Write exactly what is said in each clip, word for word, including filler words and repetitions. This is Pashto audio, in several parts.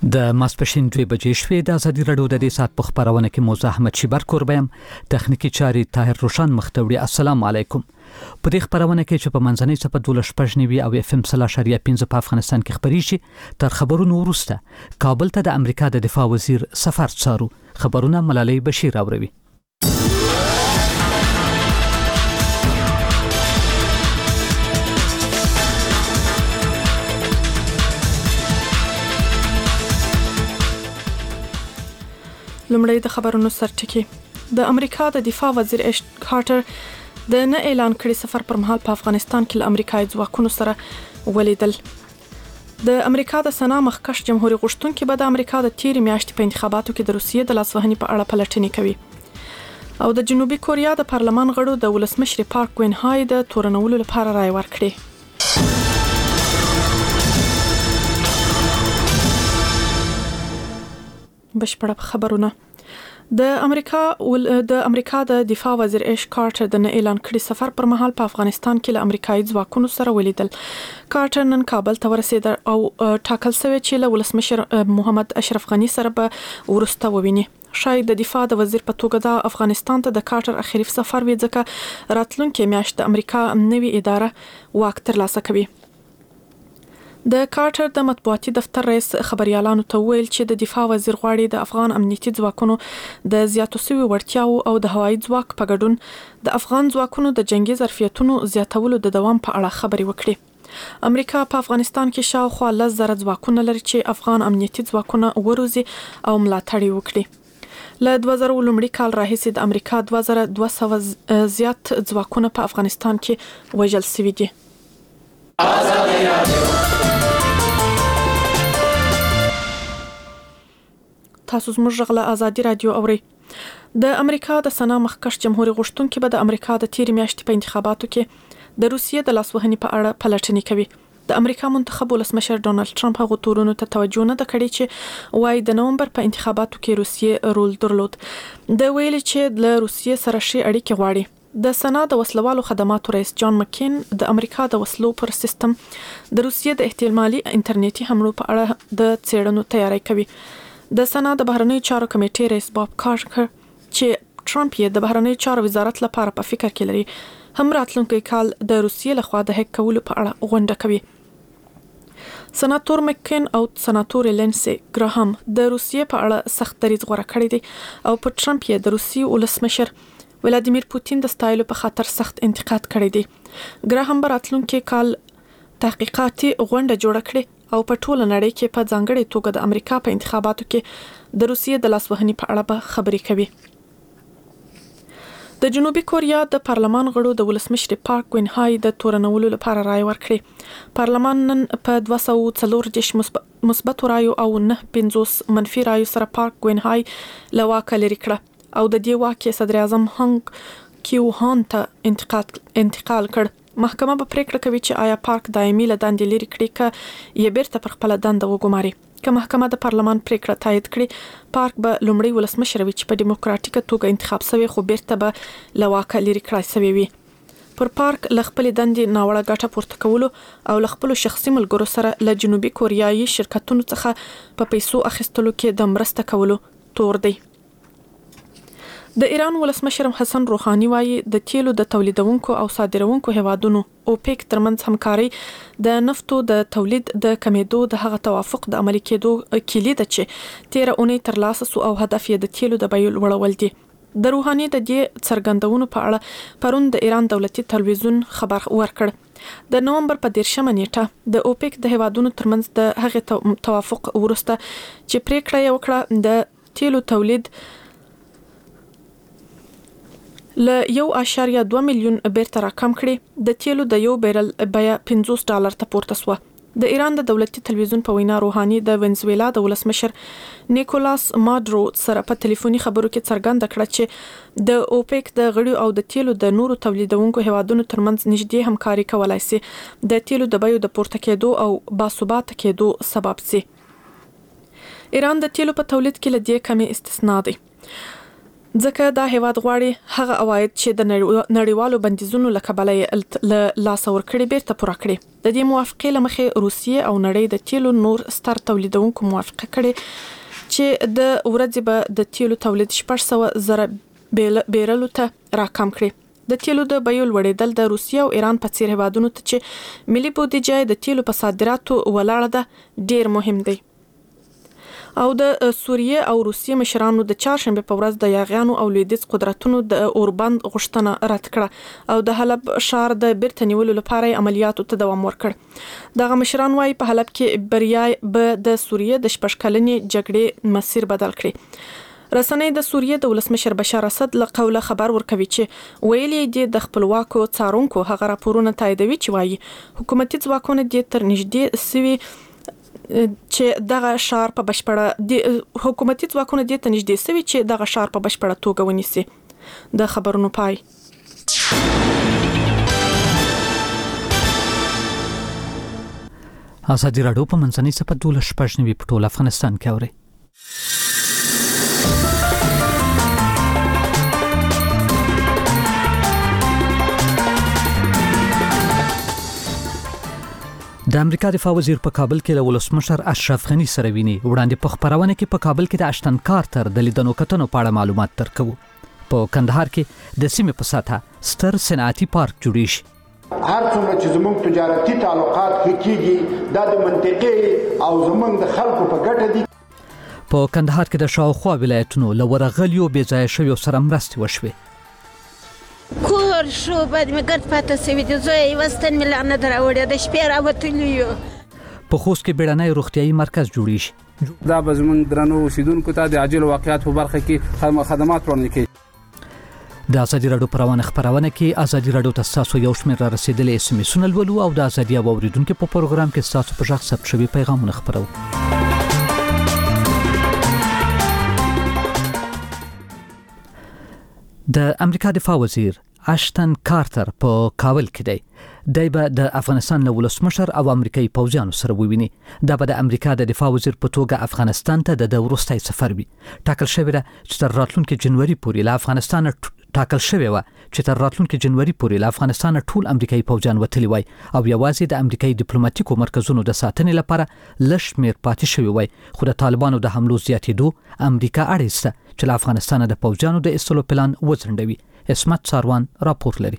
د ماسپښین دوه بجې شوې د ازادي راډیو د دې سات په خبرونه کې موزه احمد شیبر کوربم تخنیکی چاري طاهر روشن مختوړي. السلام علیکم. په دې خبرونه کې چې په منځنۍ صفه دولس پښنوي او اف ام صلا شریعه پنځه په افغانستان کې خبري شي تر خبرونو وروسته کابل ته د امریکا د دفاع وزیر سفر څارو. خبرونه ملالۍ بشیر اوروي. لومړی د خبرونو سرټکی. د امریکا د دفاع وزیر اش کارټر د نه اعلان کړي سفر پر مهال په افغانستان کې له امریکایي ځواکونو سره ولیدل. د امریکا د سنا مخکښ جمهوریت غوښتونکي به د امریکا د تیرې میاشتې په انتخاباتو کې د روسیې د لاسوهنې په اړه پلټنې کوي. او د جنوبي کوریا د پارلمان غړو د ولسمشر پارک وین های د تورنولو لپاره رای ورکړي. بشپړه خبرونه. د امریکا ول د امریکا د دفاع وزیر اش کارټر د نه اعلان کړي سفر پر مهال په افغانستان کې له امریکایي ځواکونو سره ولیدل. کارټر نن کابل ته ورسېد او ټاکل شوی چې له ولسمشر محمد اشرف غنی سره به ورسته وویني. شاید د دفاع د وزیر په توګه د افغانستان ته د کارټر اخیری سفر وي ځکه راتلونکي میاشت د امریکا نوي اداره واک ترلاسه کوي. د کارټر د مطبوعاتي دفتر رئیس خبريالانو ته ویل چې د دفاع وزیر غواړي د افغان امنیتي ځواکونو د زیاتو سوي وړتیاو او د هوایي ځواک په ګډون د افغان ځواکونو د جنگي ظرفیتونو زیاتولو د دوام په اړه خبري وکړي. امریکا په افغانستان کې شاوخوا لس زره ځواکونه لري چې افغان امنیتي ځواکونه وروزي او ملاتړ وکړي. له دوه زره لومړي کال راهیسې د امریکا دوه زره دوه سوه زیات ځواکونه په افغانستان کې وژل شوي دي. تاسو زموږ غلا ازادي رادیو اورئ. د امریکا د سنا مخکښ جمهوریت غوښتونکي به د امریکا د تیرې میاشتې په انتخاباتو کې د روسیې د لاسوهنې په اړه پلټنې کوي. د امریکا منتخب ولسمشر ډونالد ټرمپ هغه تورونو ته توجه نه کړې چې وايي د نومبر په انتخاباتو کې روسیې رول درلود. د ویلي چې د روسیې سره شي اړیکې غواړي. د سنا د وسلوالو خدماتو رئیس جان مکین د امریکا د وسلو پر سیستم د روسیې د احتمالي انټرنیټي حملو په اړه د څېړنو تیاری کوي. د سنا د بهرنیو چارو کمیټې رئیس باب کارکر چې ټرمپ یې د بهرنیو چارو وزارت لپاره په فکر کې لري هم راتلونکي کال د روسیې لخوا د هک کولو په اړه غونډه کوي. سناتور مکین او سناتور لینسي ګراهام د روسیې په اړه سخت دریځ غوړه کړی دي او په ټرمپ یې د روسیې ولسمشر ولادیمیر پوتین د ستایلو په خاطر سخت انتقاد کړی دی. ګراهام راتلونکي کال تحقیقاتي غونډه جوړه کړي او په ټوله نړۍ کې په ځانګړي توګه د امریکا په انتخاباتو کې د روسیې د لاسوهنې په اړه به خبري کوي. د جنوبي کوریا د پارلمان غړو د ولسمشر پارک وین های د تورنولو لپاره رای ورکړي. پارلمان نن په دوه سوه او څلور دیرش مثبت رایو او نه پنځوس منفي رایو سره پارک وین های له واکه لرې کړه او د دې واک یې صدر اعظم هنګ کیو هان ته انتقال انتقال کړ. محکمه به پریکړه کوي چې آیا پارک دایمي له دندې لري کړي که یې بیرته پر خپل دنده وګماري. که محکمه د پارلمان پریکړه تایید کړي پارک به لومړی ولسمشر وي چې په دیموکراتیکه توګه انتخاب شوی خو بیرته به له واکه لري کړای شوی وي. پر پارک له خپل دندې ناوړه ګټه پورته کولو او له خپل شخصي ملګرو سره له جنوبي کوریایي شرکتونو څخه په پیسو اخیستلو کې د مرسته کولو تور دی. د ایران ولسمشر حسن روحاني وایي د تیلو د تولیدونکو او صادرونکو هیوادونو اوپیک ترمنځ همکاري د نفتو د تولید د کمیدو د هغه توافق د عملي کېدو کلید ده چې تیره اونۍ ترلاسه سو او هدف یې د تیلو د بیو لوړول دي. د روحاني د دې څرګندونو په اړه پرون د ایران دولتي تلویزیون خبر ورکړ. د نومبر په دیرشمه نیټه د اوپیک د هیوادونو ترمنځ د هغه توافق ورسته چې پریکړه یې وکړه د تیلو تولید له یو اشاریه دوه میلیون بیرته راکم کړي. د تیلو د یو بیرل بیه پنځوس ډالر ته پورته شوه. د ایران د دولتي تلویزیون په وینا روحاني د وینزویلا د ولسمشر نیکولاس مادورو سره په ټلیفوني خبرو کې څرګنده کړه چې د اوپیک د غړو او د تیلو د نورو تولیدونکو هیوادونو ترمنځ نږدې همکاري کولای شي د تیلو د بیو د پورته کېدو او باثباته کېدو سبب شي. ایران د تیلو په تولید کې لدې کمی استثنا دی. ځکه دا هیواد غواړي هغه عواید چې د نړیوالو بندیزونو له کبله ل لاس ورکړي بیرته پوره کړي. د دې موافقې لمخې روسیې او نړۍ د تیلو نور ستر تولیدونکو موافقه کړې چې د ورځې به د تیلو تولید شپږ سوه زره بیرلو ته راکم کړي. د تیلو د بیو لوړېدل د روسیې او ایران په څیر هیوادونو ته چې ملي بودیجه د تیلو په صادراتو ولاړه ده ډیر مهم دی. او د سوریې او روسیې مشرانو د چهارشنبه په ورځ د یاغیانو او لویدیځ قدرتونو د اوربند غوښتنه رد کړه او د حلب شهر د بیرته نیولو لپاره عملیاتو ته دوام ورکړ. دغه مشران وايي په حلب کې بریا به د سوریې د شپږ کلنې جګړې مسیر بدل کړي. رسنۍ د سوریې د ولسمشر بشار اسد له قوله خبر ورکوي چې ویلي دي د خپلواکو څارونکو هغه راپورونه تاییدوي چې وايي حکومتي ځواکونه د تر نږدې سوي چې دغه شهر په بشپړه د حکومتي ځواکونه د ته نږدې سوي چې دغه شهر په بشپړه توګه ونیسي. د خبرونو پای. ازادي راډیو په منځنۍ سپه دوله شپږ نوي په ټول افغانستان کې اوري. د امریکا دفاع وزیر په کابل کې له ولسمشر اشرف غنی سره ویني. وړاندې په خبرونه کې په کابل کې د اشتن کارتر د لیدنو کتنو په اړه معلومات درکو. په کندهار کې د سیمې په ساحه ستر صنعتي پارک جوړ شي. هر څومره چې زموږ تجارتي تعلقات کېږي دا د منطقې او زموږ د خلکو په ګټه دي. په کندهار کې د شاوخوا ولایتونو له ورغلیو بې ځایه شویو سره مرستې وشوې. کور شو بعد مې ګرد پاته سوي دي زوی یې وستن مې لعنت راوړی د شپې راوتلي یو. په خوست کې بیړنی روغتیایي مرکز جوړ شي. دا به زموږ درنو اوسیدونکو ته د عاجل واقعیت په برخه کې خدمات وړاندې کوي. د ازادي راډیو پروانه خبرونه کې ازادي راډیو ته تاسو یو شمېر را رسیدلې اس ام اس ولولو او د ازادي اوریدونکو په پروګرام کې تاسو په ځخ ثبت شوی پیغامونه خبرو. د امریکا دفاع وزیر اشتن کارتر په کابل کې دی. دی به د افغانستان له ولسمشر او امریکایي پوځیانو سره وویني. دا به د امریکا د دفاع وزیر په توګه افغانستان ته د وروستي سفر وي. ټاکل شوی دی چې تر راتلونکي جنوري پورې له افغانستان ټاکل شوی و چې تر راتلونکي جنوري پورې له افغانستان ټول امریکایي پوځیان وتلی وای او یوازې د امریکایي ډیپلوماټیکو مرکزونو د ساتنې لپاره لږ شمېر پاتې شوی وای. خو د طالبانو د حملو زیاتېدو امریکا اړ ایسته چې له افغانستان د پوځیانو د ایستلو پلان وځنډوي. اسمت ساروان راپور لري.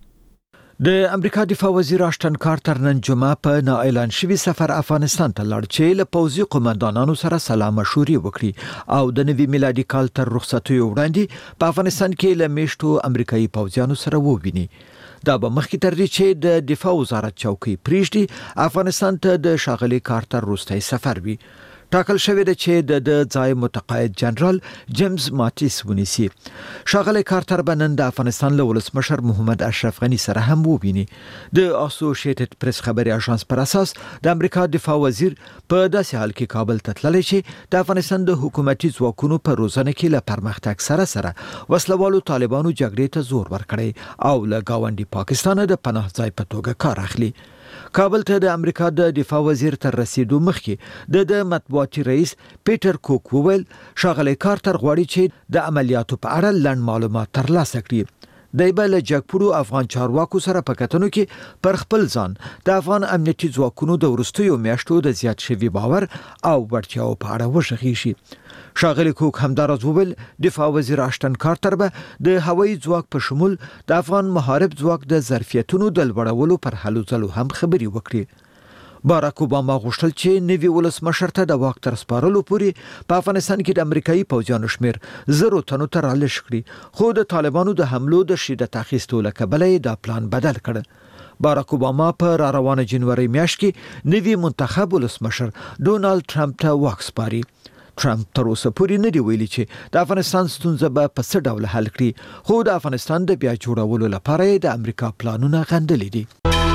د امریکا دفاع وزیر اشتن کارتر نن جمعه په نا اعلان شوی سفر افغانستان ته لاړ چې له پوځي قومندانانو سره سلا مشورې وکړي او د نوي میلادي کال تر رخصتیو وړاندې په افغانستان کې له میشتو امریکایي پوځیانو سره وویني. دا به مخکې تر دې چې د دفاع وزارت چوکۍ پریږدي افغانستان ته د ښاغلي کارتر وروستی سفر وي. ټاکل شوی دی چې د ځای متقاعد جنرال جیمز ماتیس ونیسي. ښاغلی کارتر به نن د افغانستان له ولسمشر محمد اشرف غني سره هم وویني. د اسوسییټډ پریس خبري اژانس پر اساس د امریکا دفاع وزیر په داسې حال کې کابل ته تللی چې د افغانستان د حکومتي ځواکونو په روزنه کې له پرمختګ سره سره وسلوالو طالبانو جګړې ته زور ورکړی او له گاونډي پاکستان د پناه ځای په توګه کار اخلي. کابل ته د امریکا د دفاع وزیر تر رسیدو مخکې د د مطبوعاتي رئیس پیټر کوک وویل ښاغلی کارتر غواړي چې د عملیاتو په اړه لنډ معلومات ترلاسه کړي. دی به له جګپوړو افغان چارواکو سره په کتنو کې پر خپل ځان د افغان امنیتي ځواکونو د وروستیو میاشتو د زیات شوي باور او وړتیاو په اړه وغږیږي. ښاغلی کوک همداراز وویل دفاع وزیر اشتن کارتر به د هوایي ځواک په شمول د افغان محارب ځواک د ظرفیتونو د لوړولو پر هلو ځلو هم خبرې وکړي. باراک اوباما غوښتل چې نوي ولسمشر ته د واک تر سپارلو پورې په افغانستان کې د امریکایي پوځیانو شمېر زرو تنو ته رالېږ کړي، خو د طالبانو د حملو د شدت اخیستو له کبله یې دا پلان بدل کړ. باراک اوباما په را روانه جنوري میاشت کې نوي منتخب ولسمشر ډونالد ټرمپ ته واک سپاري. ټرمپ تر اوسه پورې نه دی ویلي چې د افغانستان ستونزه به په څه ډول حل کړي، خو د افغانستان د بیا جوړولو لپاره یې د امریکا پلانونه غندلي دي.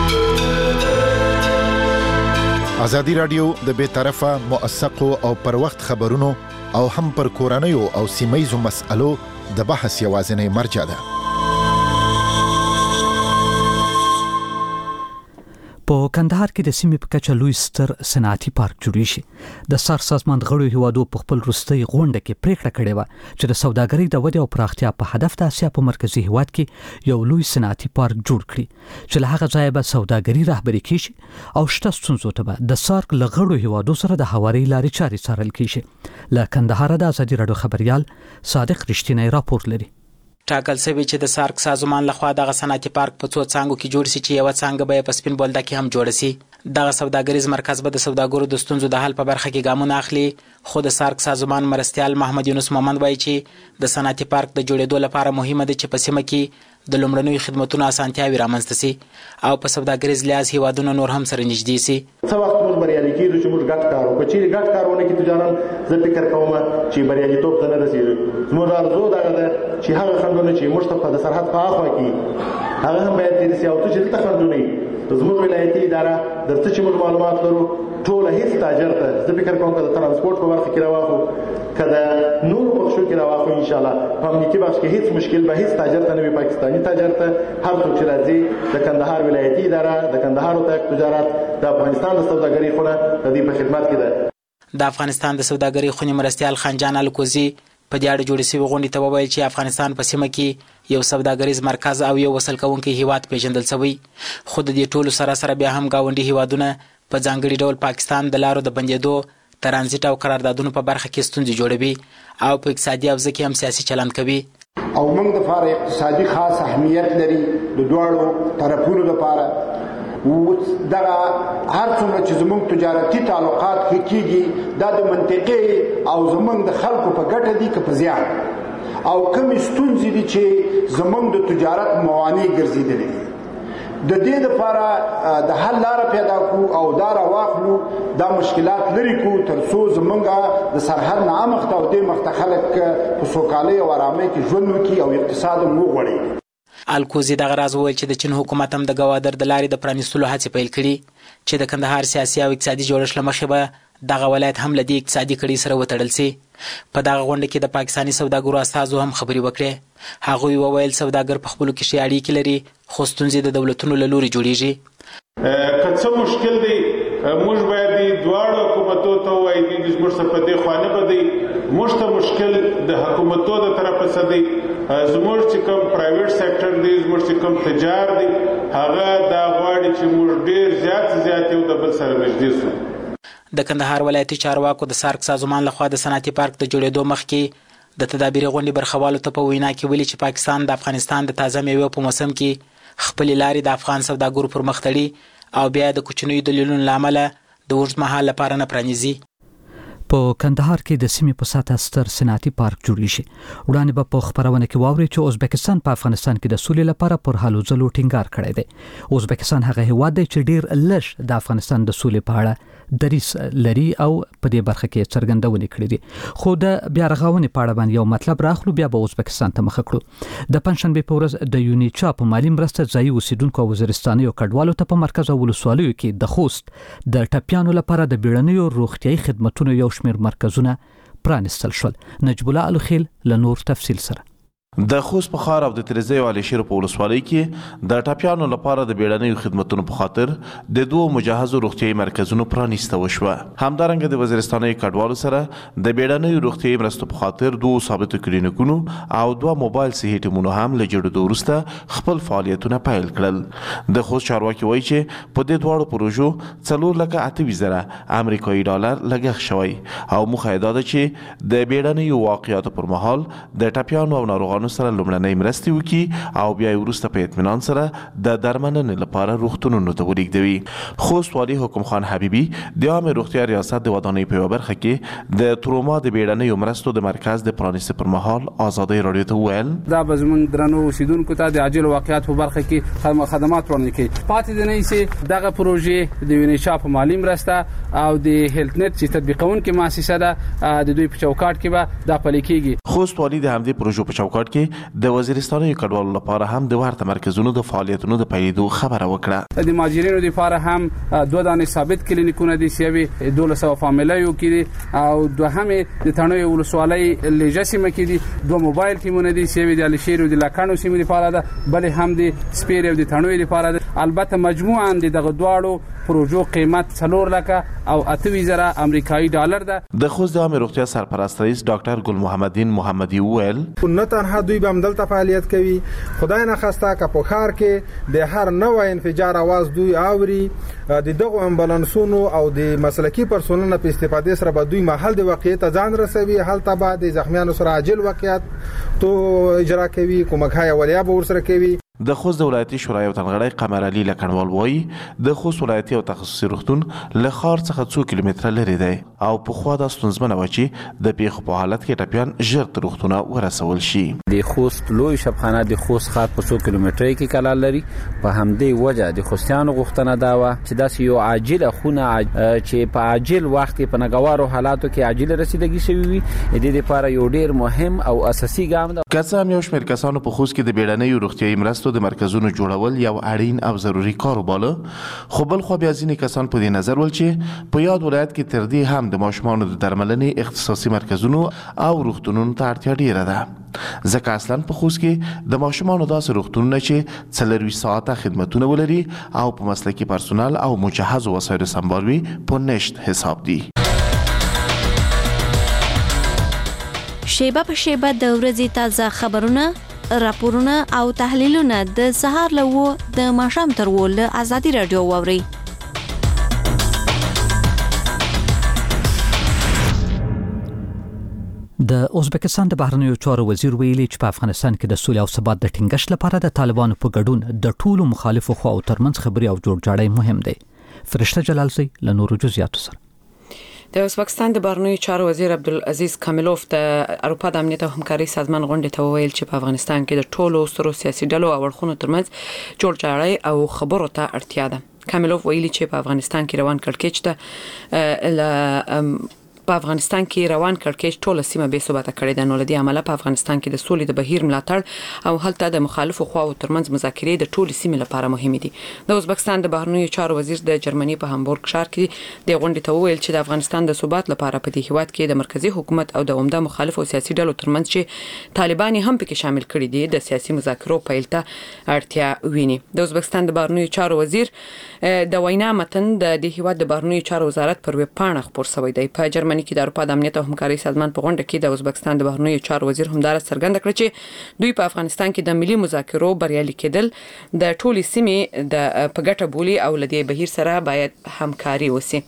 ازادي راډیو د بې طرفه موثقو او پر وخت خبرونو او هم پر کورنیو او سیمایي مسألو د بحث یوازینی مرجع ده. په کندهار کې د سیمې په کچه لوی ستر صنعتي پارک جوړ شي. د سار سازمان غړو هیوادو په خپل وروستي غونډه کې پریکړه کړې و چې د سوداګرۍ د ودې او پراختیا په هدف د اسیا په مرکزی هیواد کې یو لوی صنعتي پارک جوړ کړي چې له هغه ځایه به سوداګري رهبري کیږي او شته ستونزو ته به د سارک له غړو هیوادو سره د هواري لارې چارې څارل کیږي. له کندهار د ازادي راډیو خبريال صادق رښتینی راپور لري. ټاکل شوی چې د سارک سازمان لخوا دغه صنعتي پارک په څو څانګو کې جوړ شي چې یو څانګه به په سپین بولدک کې هم جوړ شي. دغه سوداګریز مرکز به د سوداګرو د ستونزو د حل په برخه کې ګامونه اخلي. خو د سارک سازمان مرستیال محمد یونس مومند وایي چې د صنعتي پارک د جوړېدو لپاره مهمه ده چې په سیمه کې د لومړنیو خدماتو اسانتیاوي رامنځته شي او په سوداګریز لحاظ هیوادونه نور هم سره نږدې شي. څه وخت موږ بریالي کېږو چې موږ ګډ کار وکړو. چې ګډ کارونه کې تجاران زه فکر کوم چې بریالیتوب ته نه رسېږي. زموږ ارزو دا ده چې هغه خنډونه چې موږ ته د سرحد په اخوا کې هغه هم باید تېر شي او چې دلته خنډونه زموږ ولایتي اداره درته چې موږ معلومات لرو ټول هیڅ تاجر ته زه فکر کوم چې د ترانسپورت په برخه کې راواخو کله نور بخښو کې راواخو ان شاء الله په امنیتي بخش کې هیڅ مشکل به هیڅ تاجر ته نه وي. پاکستاني تاجر ته هر څوک چې راځي د کندهار ولایتي اداره د کندهار او تجارت د افغانستان د سوداګرۍ خونه د دې په خدمت کې ده. د افغانستان د سوداګرۍ خونې مرستیال خانجان الکوزي په دې اړه جوړې شوې غونډې ته وویل چې افغانستان په سیمه کې یو سوداګریز مرکز او یو وصل کوونکی هیواد پیژندل شوی. خو د دې ټولو سره سره بیا هم گاونډي هیوادونه په ځانګړي ډول پاکستان د لارو د بندېدو ترانزیت او قراردادونو په برخه کې ستونزې جوړوي او په اقتصادي حوزه کې هم سیاسي چلند کوي. او موږ د فار اقتصادي خاص اهمیت لري د دواړو طرفونو لپاره. دغه هر څومره چې زموږ تجارتي تعلقات ښه کېږي دا د منطقې او زموږ د خلکو په ګټه دي که په زیان او کومې ستونزې دي چې زموږ د تجارت موانع ګرځېدلې دي د دې لپاره د حل لاره پیدا کو او دا راواخلو دا مشکلات لري کو تر څو زمونږ د سرحد نه امخته او د مخته خلک په سوکالۍ او آرامۍ کې ژوند وکړي او اقتصاد مو غوړي. الکوزي دغه راز وویل چې د چین حکومت هم د ګوادر د لارې د پرانیستلو هڅې پیل کړي چې د کندهار سیاسي او اقتصادي جوړښت له مخې به دغه ولایت هم له دې اقتصادي کړۍ سره وتړل شي. په دغه غونډه کې د پاکستاني سوداګرو استازو هم خبرې وکړې. هغوی وویل سوداګر په خپلو کې ښې اړیکې لري خو ستونزې د دولتونو له لوري جوړیږي. که څه مشکل دی موږ باید دواړو حکومتو ته ووایو چې موږ څه په دې خوا نه بدی. موږ ته مشکل د حکومتو د طرفه څه دی. زموږ چې کوم پرایویټ سیکټر دی زموږ چې کوم تجار دی هغه دا غواړي چې موږ ډېر زیات زیات یو د بل سره نږدې شو. د کندهار ولایتي چارواکو د سارک سازمان لخوا د صنعتي پارک د جوړېدو مخکې د تدابیر غونډې برخوالو ته په وینا کې ویلي چې پاکستان د افغانستان د تازه میوې په موسم کې خپلې لارې د افغان سوداګرو پر مخ تړي او بیا د کوچنیو دلیلونو له امله د اوږد مهال لپاره نه پرانیزي. په کندهار کې د سیمې په ساته ستر صنعتي پارک جوړ شي. وړاندې به په خبرونه کې واوري چې ازبکستان په افغانستان کې د سولې لپاره پر هلو ځلو ټینګار کړی دی. ازبکستان هغه هیواد دی چې ډیر لږ د افغانستان د سولې په اړه دریس لري او په دې برخه کې څرګندونه کړې دي. خو د بیا رغونې په اړه باندې یو مطلب راخلو بیا به ازبکستان ته مخ کړو. د پنځشنبه په ورځ د یونیچا په مالی مرسته ځایي اوسیدونکو وزیرستاني او کډوالو ته په مرکز او ولسوالیو کې د خوست د ټپیانو لپاره د بیړنیو روغتيایي خدماتو یو شمېر مرکزونه پرانستل شول. نجیب الله الخیل له نور تفصیل سره. د خوست په ښار او د تریزی او علشیر په ولسوالۍ کې د ټپیانو لپاره د بیړنیو خدماتو په خاطر د دوه مجهزو روغتيایي مرکزونو پرانیسته وشوه. همدارنګه د وزیرستاني کډوالو سره د بیړنیو روغتيایي مرستو په خاطر دوه ثابتو کلینیکونو او دوه موبایل صحي ټیمونو هم له جوړېدو وروسته خپل فعالیتونه پیل کړل. د خوست چارواکي وایي چې په دې دواړو پروژو څلور لکه اته زره امریکایي ډالر لګښت شوی او موخه یې دا ده چې د بیړنیو واقعیاتو پر مهال د ټپیانو او ناروغانو سره لومړنۍ مرستې وکړي او بیا وروسته په اطمینان سره د درملنې لپاره روغتونونو ته ولېږدوي. خوست والي حکم خان حبیبي د عامه روغتیا ریاست د ودانۍ په یوه برخه کې د تروما د بیړنیو مرستو د مرکز د پرانیستو پر مهال ازادۍ راډیو ته وویل دا به زموږ درنو اوسیدونکو ته د عاجل واقعیت په برخه کې خدمات وړاندې کوي. پاتې د نه سي دغه پروژې د یونیچا په مالی مرسته او د هیلث نت چې تطبیقونکو مؤسسه ده د دوی په چوکاټ کې به دا پلي کیږي. خوست والي د همدې پروژو په چوکاټ ریپورت کې د وزیرستاني کډوالو لپاره هم د ورته مرکزونو د فعالیتونو د پیلېدو خبره وکړه. د مهاجرینو لپاره هم دوه دانې ثابت کلینیکونه دي چې دولس سوه فامیلیو کې او دوهمه د تڼیو ولسوالۍ لېجه سیمه کې دي دوه موبایل ټیمونه دي چې د الشیر او د لاکانو سیمې لپاره ده، بلې هم د سپیر او د تڼیو لپاره ده. البته مجموعاً د دغه دواړو پروژو قیمت څلور لکه او اته زره امریکایي ډالر ده. د خوست د عامه روغتیا سرپرست رئیس ډاکټر ګل محمدین محمدي وویل نه تنها دوی به همدلته فعالیت کوي، خدای نه خواسته که په ښار کې د هر نوع انفجار आवाज دوی اوري، د دغه امبولانسونو او د مسلکي پرسونل په استفاده سره به دوی محل د واقعیت ځان رسوي، هلته به د زخمیانو سره عاجل واقعیت تو اجرا کوي، کومکهای اولیا به ورسره کوي. د خوست د ولایتي شورا یو تنغړی قمر علي لکنوال وایي د خوست ولایتي او تخصصي روغتون له ښار څخه څو کیلومتره لرې دی او په خوا د ستونزمنه و چې د پیښو په حالت کې ټپیان ژر تر روغتونه ورسول شي. د خوست لوی شبخانه د خوست ښار په څو کیلومترۍ کې کلا لري، په همدې وجه د خوستیانو غوښتنه دا و چې داسې یو عاجله خونه چې په عاجل وخت په ناګوارو حالاتو کې عاجله رسیدګي شوی وي د دې لپاره یو ډیر مهم او اساسي ګام ده. که څه هم یو شمېر کسانو په خوست کې د بیړنیو روغتیایي مرستو د مرکزونو جوړول یو اړین او ضروري کار وباله، خو بل خو بیا ځینې کسان په دې نظر ول چې په یاد ولایت کې تر دې هم د ماشومانو د درملنې اختصاصي مرکزونو او روغتونونو ته اړتیا ډیره ده، ځکه اصلا په خوست کې د ماشومانو داسې روغتونونه چې څلرویشت ساعته خدمتونه ولري او په مسلکي پرسونل او مجهزو وسایلو سمبال وي په نشت حساب دي. شیبه په شیبه د ورځې تازه خبرونه، راپورونه او تحلیلونه د سهار له و د ماښام تر و له ازادي رادیو واوري. د ازبکستان د بهرنیو چارو وزیر ویلي چې په افغانستان کې د سولې او ثبات د ټینګښت لپاره د طالبانو په ګډون د ټولو مخالفو خواو ترمنځ خبري او جوړجاړی مهم دی. فرشته جلالزی له نورو جزئیاتو سره. د ازبکستان د بهرنیو چارو وزیر عبدالعزیز کاملوف د اروپا د امنیت او همکاري سازمان غونډې ته وویل چې په افغانستان کې د ټولو سترو سیاسي ډلو او اړخونو ترمنځ جوړجاړی او خبرو ته اړتیا ده. کاملوف ویلي چې په افغانستان کې روان کړکېچ ته په افغانستان کې روان کړکېچ ټوله سیمه بې ثباته کړې ده، نو له دې امله په افغانستان کې د سولې د بهیر ملاتړ او هلته د مخالفو خواو ترمنځ مذاکرې د ټولې سیمې لپاره مهمې دي. د ازبکستان د بهرنیو چارو وزیر د جرمني په هامبورګ ښار کې د غونډې ته وویل چې د افغانستان د ثبات لپاره په دې هیواد کې د مرکزی حکومت او د عمده مخالفو سیاسي ډلو ترمنځ چې طالبان هم پکې شامل کړي دي د سیاسي مذاکرو پیل ته اړتیا ویني. د ازبکستان د بهرنیو چارو وزیر د وینا متن د دې هیواد د بهرنیو چارو وزارت پر ویب پاڼه خپور شوی دی. په جرمني کې د اروپا د امنیت او همکاري سازمان په غونډه کې د ازبکستان د بهرنیو چارو وزیر همدارس څرګنده کړه چې دوی په افغانستان کې د ملي مذاکرو بریالي کېدل د ټولې سیمې د په ګټه بولي او لدې بهیر سره باید همکاري وسی.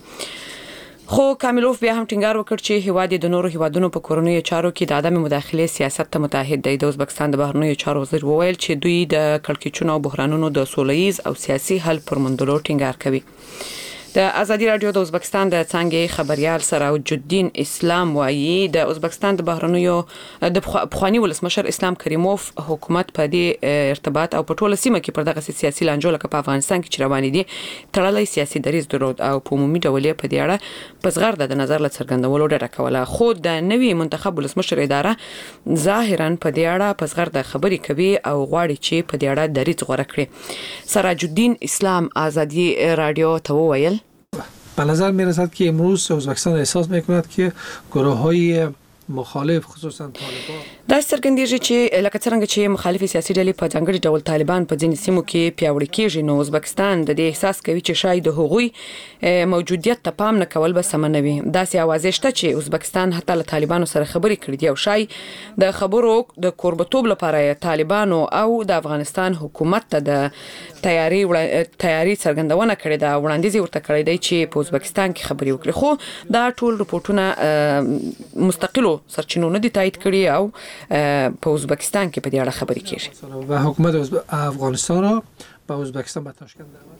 خو کاملوف بیا هم ټینګار وکړ چې هیواد د نورو هیوادونو په کورنیو چارو کې د عدم مداخله سیاست ته متحد دی. د ازبکستان د بهرنیو چارو وزیر وویل چې دوی د کړکېچونو او بحرانونو د سولهییز او سیاسي حل پر موندلو ټینګار کوي. د ازادي رادیو د ازبکستان د څنګه خبريال سراج الدین اسلام وایي د ازبکستان د بهرنیو د بخوانی ولسمشر اسلام کریموف حکومت په دې ارتباط او په ټوله سیمه کې پر دغه سیاسي لانجو لکه په افغانستان کې چروانې دي تړلې سیاسي دریز درود او په عمومي ډول په دې اړه په صغر د نظر له څرګندولو ډډه کوله. خو د نوي منتخب ولسمشر اداره ظاهرا په دې اړه په صغر د خبرې کوي او غواړي چې په دې اړه دریز غوړه کړي. سراج الدین اسلام ازادي رادیو ته وویل به نظر می رسد که امروز ازبکستان احساس می کند که گروه های مخالف خصوصا طالبان دا څرګندېږي چې لکه څنګه چې مخالفي سیاسي ډلې په ځانګړي ډول طالبان په ځینې سیمو کې پیاوړي کېږي، نو ازبکستان د دې احساس کوي چې شاید د هغوی موجودیت ته پام نه کول به سم نه وي. داسې اوازې شته چې ازبکستان حتی له طالبانو سره خبرې کړې دي او شاید د خبرو د کوربتوب لپاره طالبانو او د افغانستان حکومت ته د تیاری تیاری څرګندونه کړې ده، وړاندیز ورته کړی دی چې په ازبکستان کې خبرې وکړي. خو دا ټول رپورټونه مستقلو سرچینو نه دي تایید کړي او په ازبکستان کې په دې اړه خبرې کیږي و حکومت افغانستان را به ازبکستان به تاشکند دعوت.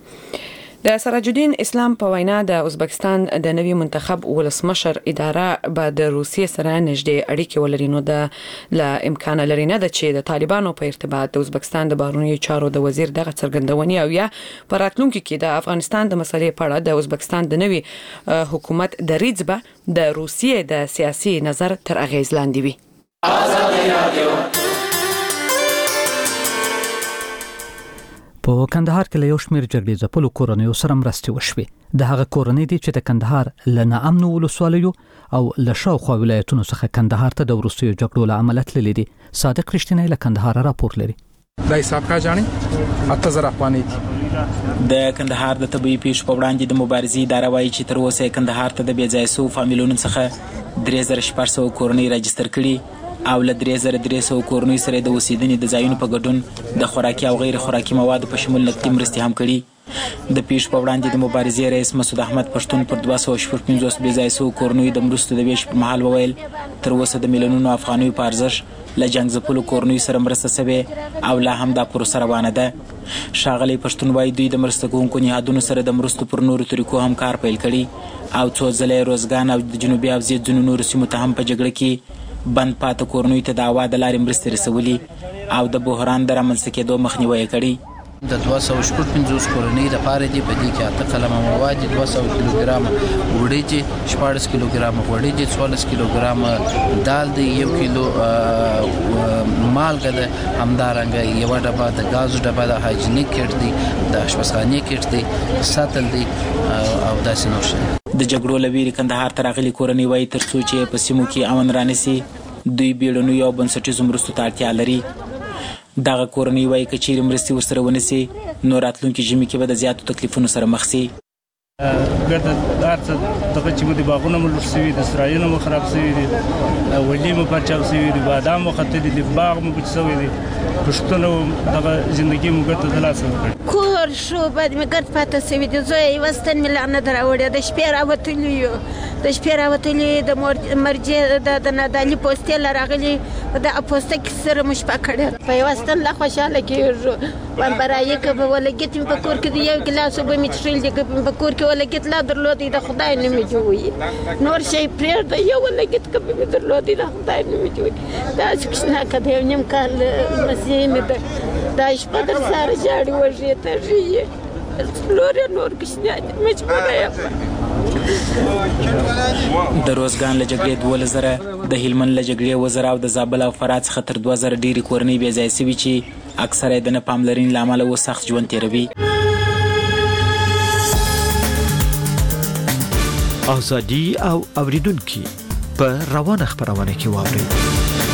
د سراج الدین اسلام په وینا د ازبکستان د نوي منتخب ولسمشر اداره به د روسیې سره نږدې اړیکې ولري، نو د لا امکان لري نه د چې د طالبانو په ارتباط د ازبکستان د بهرنیو چارو د وزیر دغه څرګندونې او یا په راتلونکي کې د افغانستان د مسلې په اړه د ازبکستان د نوي حکومت دریځ به د روسیې د سیاسي نظر تر اغیز لاندې وي. ازادي رادیو په کندهار کې له یو شمېر جګړې ځپلو کورنیو سره مرستې وشوې. د هغه کورنۍ دي چې د کندهار له ناامنو ولسوالیو او له شاوخوا ولایتونو څخه کندهار ته د وروستیو جګړو له امله تللي دي. صادق رښتینی له کندهار راپور لري. دا حساب کا جاني اته زره افغانۍ دي. د کندهار د طبي پیښو په وړاندې د مبارزې اداره وایي چې تر اوسه کندهار ته د بې ځایه شوو فامیلونو څخه درې زره شپږ سوه کورنۍ راجستر کړي او له درې زره درې سوه کورنۍ سره د اوسېدنې د ځایونو په ګډون د خوراکي او غیر خوراکي موادو په شمول نقدي مرستې هم کړي. د پیښو په وړاندې د مبارزې رئیس مسعود احمد پښتون پر دوه سوه شپږ پنځوس بې ځایه شوو کورنیو د مرستو د ویش پر مهال وویل تر اوسه د میلیونونو افغانیو په ارزښت له جنګ ځپلو کورنیو سره مرسته سوې او لا هم دا پروسه روانه ده. ښاغلی پښتون وایي دوی د مرسته کوونکو نهادونو سره د مرستو پر نورو طریقو هم کار پیل کړي او څو ځله یې روزګان او د جنوبي حوزې ځینو نورو سیمو ته هم په جګړه کې بند پاته کورنیو ته د هوا د لارې مرستې رسولي او د بحران د رامنځته کېدو مخنیوی یې کړی. د دوه سوه شپږ پنځوس کورنۍ لپاره دي په دې کې اته قلمه مواد دي، دوه سوه کیلوګرامه وریجې، شپاړس کیلوګرامه غوړي دي، څوارلس کیلوګرامه دال دی، یو کیلو مالګه ده، همدارنګه یوه ډبه د ګازو ډبه د هایجینیک کټ دی، د اشپزخانې کټ دی، سطل دی او داسې نور شی. د جګړو له ویرې کندهار ته راغلي کورنۍ وایي تر څو چې په سیمو کې امن رانیسي دوی بیړنیو او بنسټیزو مرستو ته اړتیا لري. دغه کورنۍ وایي که چیرې مرستې ورسره ونیسي نو راتلونکي ژمي کې به د زیاتو تکلیفونو سره مخ سي. ګرده هر څه دغه چې مو د باغونه مو لوټ شوي دي، سرایونه مو خراب شوي دي، ولې مو پرچاو شوي دي، بادام مو ختلي دي، باغ مو پوچ شوی دی، پښتون دغه زندگی مو ګرده د لاسه ورکړې. کور شو بعد مې ګرد پاته شوي دي، زوی یې یوه ستن مې لا نه ده راوړې، د شپې راوتلي یو د شپې راوتلي د مرجې د نادالي پوستې له راغلي د پوسته کې سره مو شپه کړې په یوه ستن لا خوشحاله کېږو. وانبرایي که به ولګېت مې په کور کې د یو ګیلاس اوبه مې څښل دي، که په کور کې ولګېت لا درلودی د خدای نه مې جوړوي، نور شی پرېږده، یو ولګېت که به مې درلودی د خدای نه مې جوړوي. داسې کوچناکه د یو نیم کال مسیح مې ده، دا شپه در سره ژاړي وږې تږي یې څلور یې نور کوچنیان دي، مجبوره یم. د روزګان له جګړې دولس زره، د هلمند له جګړې اووه زره او د زابل او فراه څخه تر دوه زره ډېرې کورنۍ بې ځایه شوي چې اکثره یې د نه پاملرنې له امله اوس سخت ژوند تېروي. ازادي او اوریدونکي په روانه خبرونه کې واوري.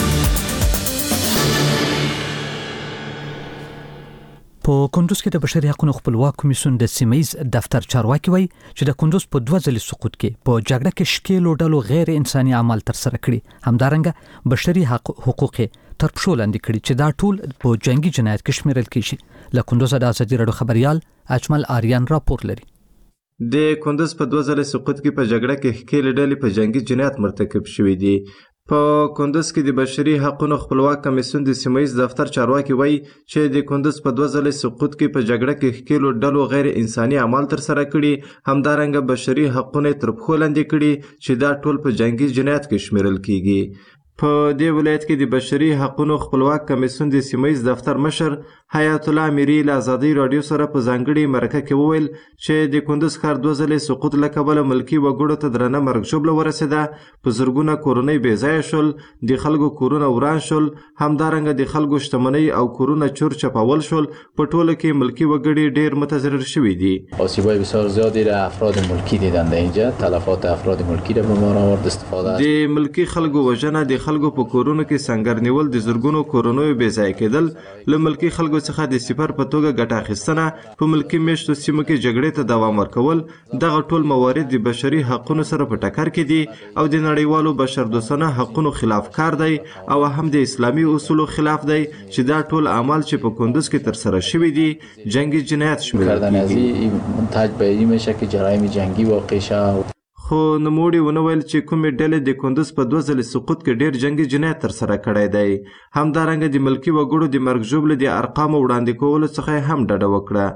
په کندوز کې د بشري حقوقو خپلواک کمیسیون د سیمایز دفتر چارواکي وایي چې د کندوز په دوه ځلې سقوط کې په جګړه کې شکیلو ډلو غیر انساني اعمال تر سره کړي، همدارنګه بشري حقوق تر پښو لاندې کړي چې دا ټول په جنگي جنایت کې شمیرل کیږي. له کندوز د ازادي راډیو خبريال اجمل آریان راپور لري. د کندوز په دوه ځله سقوط کې په جګړه کې ښکېلې ډلې په جنگي جنایت مرتکب شوي دي. په کندوز کې د بشري حقوقو خپلواک کمیسیون د سیمایز دفتر چارواکي وایي چې د کندوز په دوه ځله سقوط کې په جګړه کې ښکېلو ډلو غیر انساني اعمال تر سره کړي، همدارنګه بشري حقوق تر پښو لاندې کړي چې دا ټول په جنگي جنایت کې شمیرل کیږي. په دې ولایت کې د بشري حقوقو خپلواک کمیسیون د سیمایز دفتر مشر حیات الله امیری له ازادي رادیو سره په ځانګړي مرکه کې وویل چې د کندوز ښار دوه ځلې سقوط له کبله ملکي وګړو ته درنه مرګ ژوبله ورسېده، په زرګونه کورنۍ بې ځایه شول، د خلکو کورونه وران شول، همدارنګه د خلکو شتمنۍ او کورونه چور چپاول شول. په ټوله کې ملکي وګړي ډېر متضرر شوي دي. آسیب‌های بسیار زیادی را افراد ملکی دیدند اینجا، تلفات افراد ملکی را به بار آورد. استفاده د ملکي خلکو وژنه، د خلکو په کورونو کې سنگر نیول، د زرګونو کورنیو بې ځایه کېدل، له ملکي خلکو څخه د سپر په توګه ګټه اخیستنه، په ملکي میشتو سیمو کې جګړې ته دوام ورکول، دغه ټول موارد د بشري حقوقو سره په ټکر کې دي او د نړیوالو بشردوستانه حقوقو خلاف کار دی او هم د اسلامي اصولو خلاف دی چې دا ټول اعمال چې په کندوز کې تر سره شوي دي جنگي جنایت شمیرل کیږي. منتج به این میشه که جرایم جنگی واقع شه. خو نوموړي ونه ویل چې کومې ډلې د کندوز په دوه ځلې سقوط کې ډېر جنگي جنایت تر سره کړی دی. همدارنګه د ملکي وګړو د مرګ ژوبلې د ارقامو وړاندې کولو څخه هم ډډه وکړه.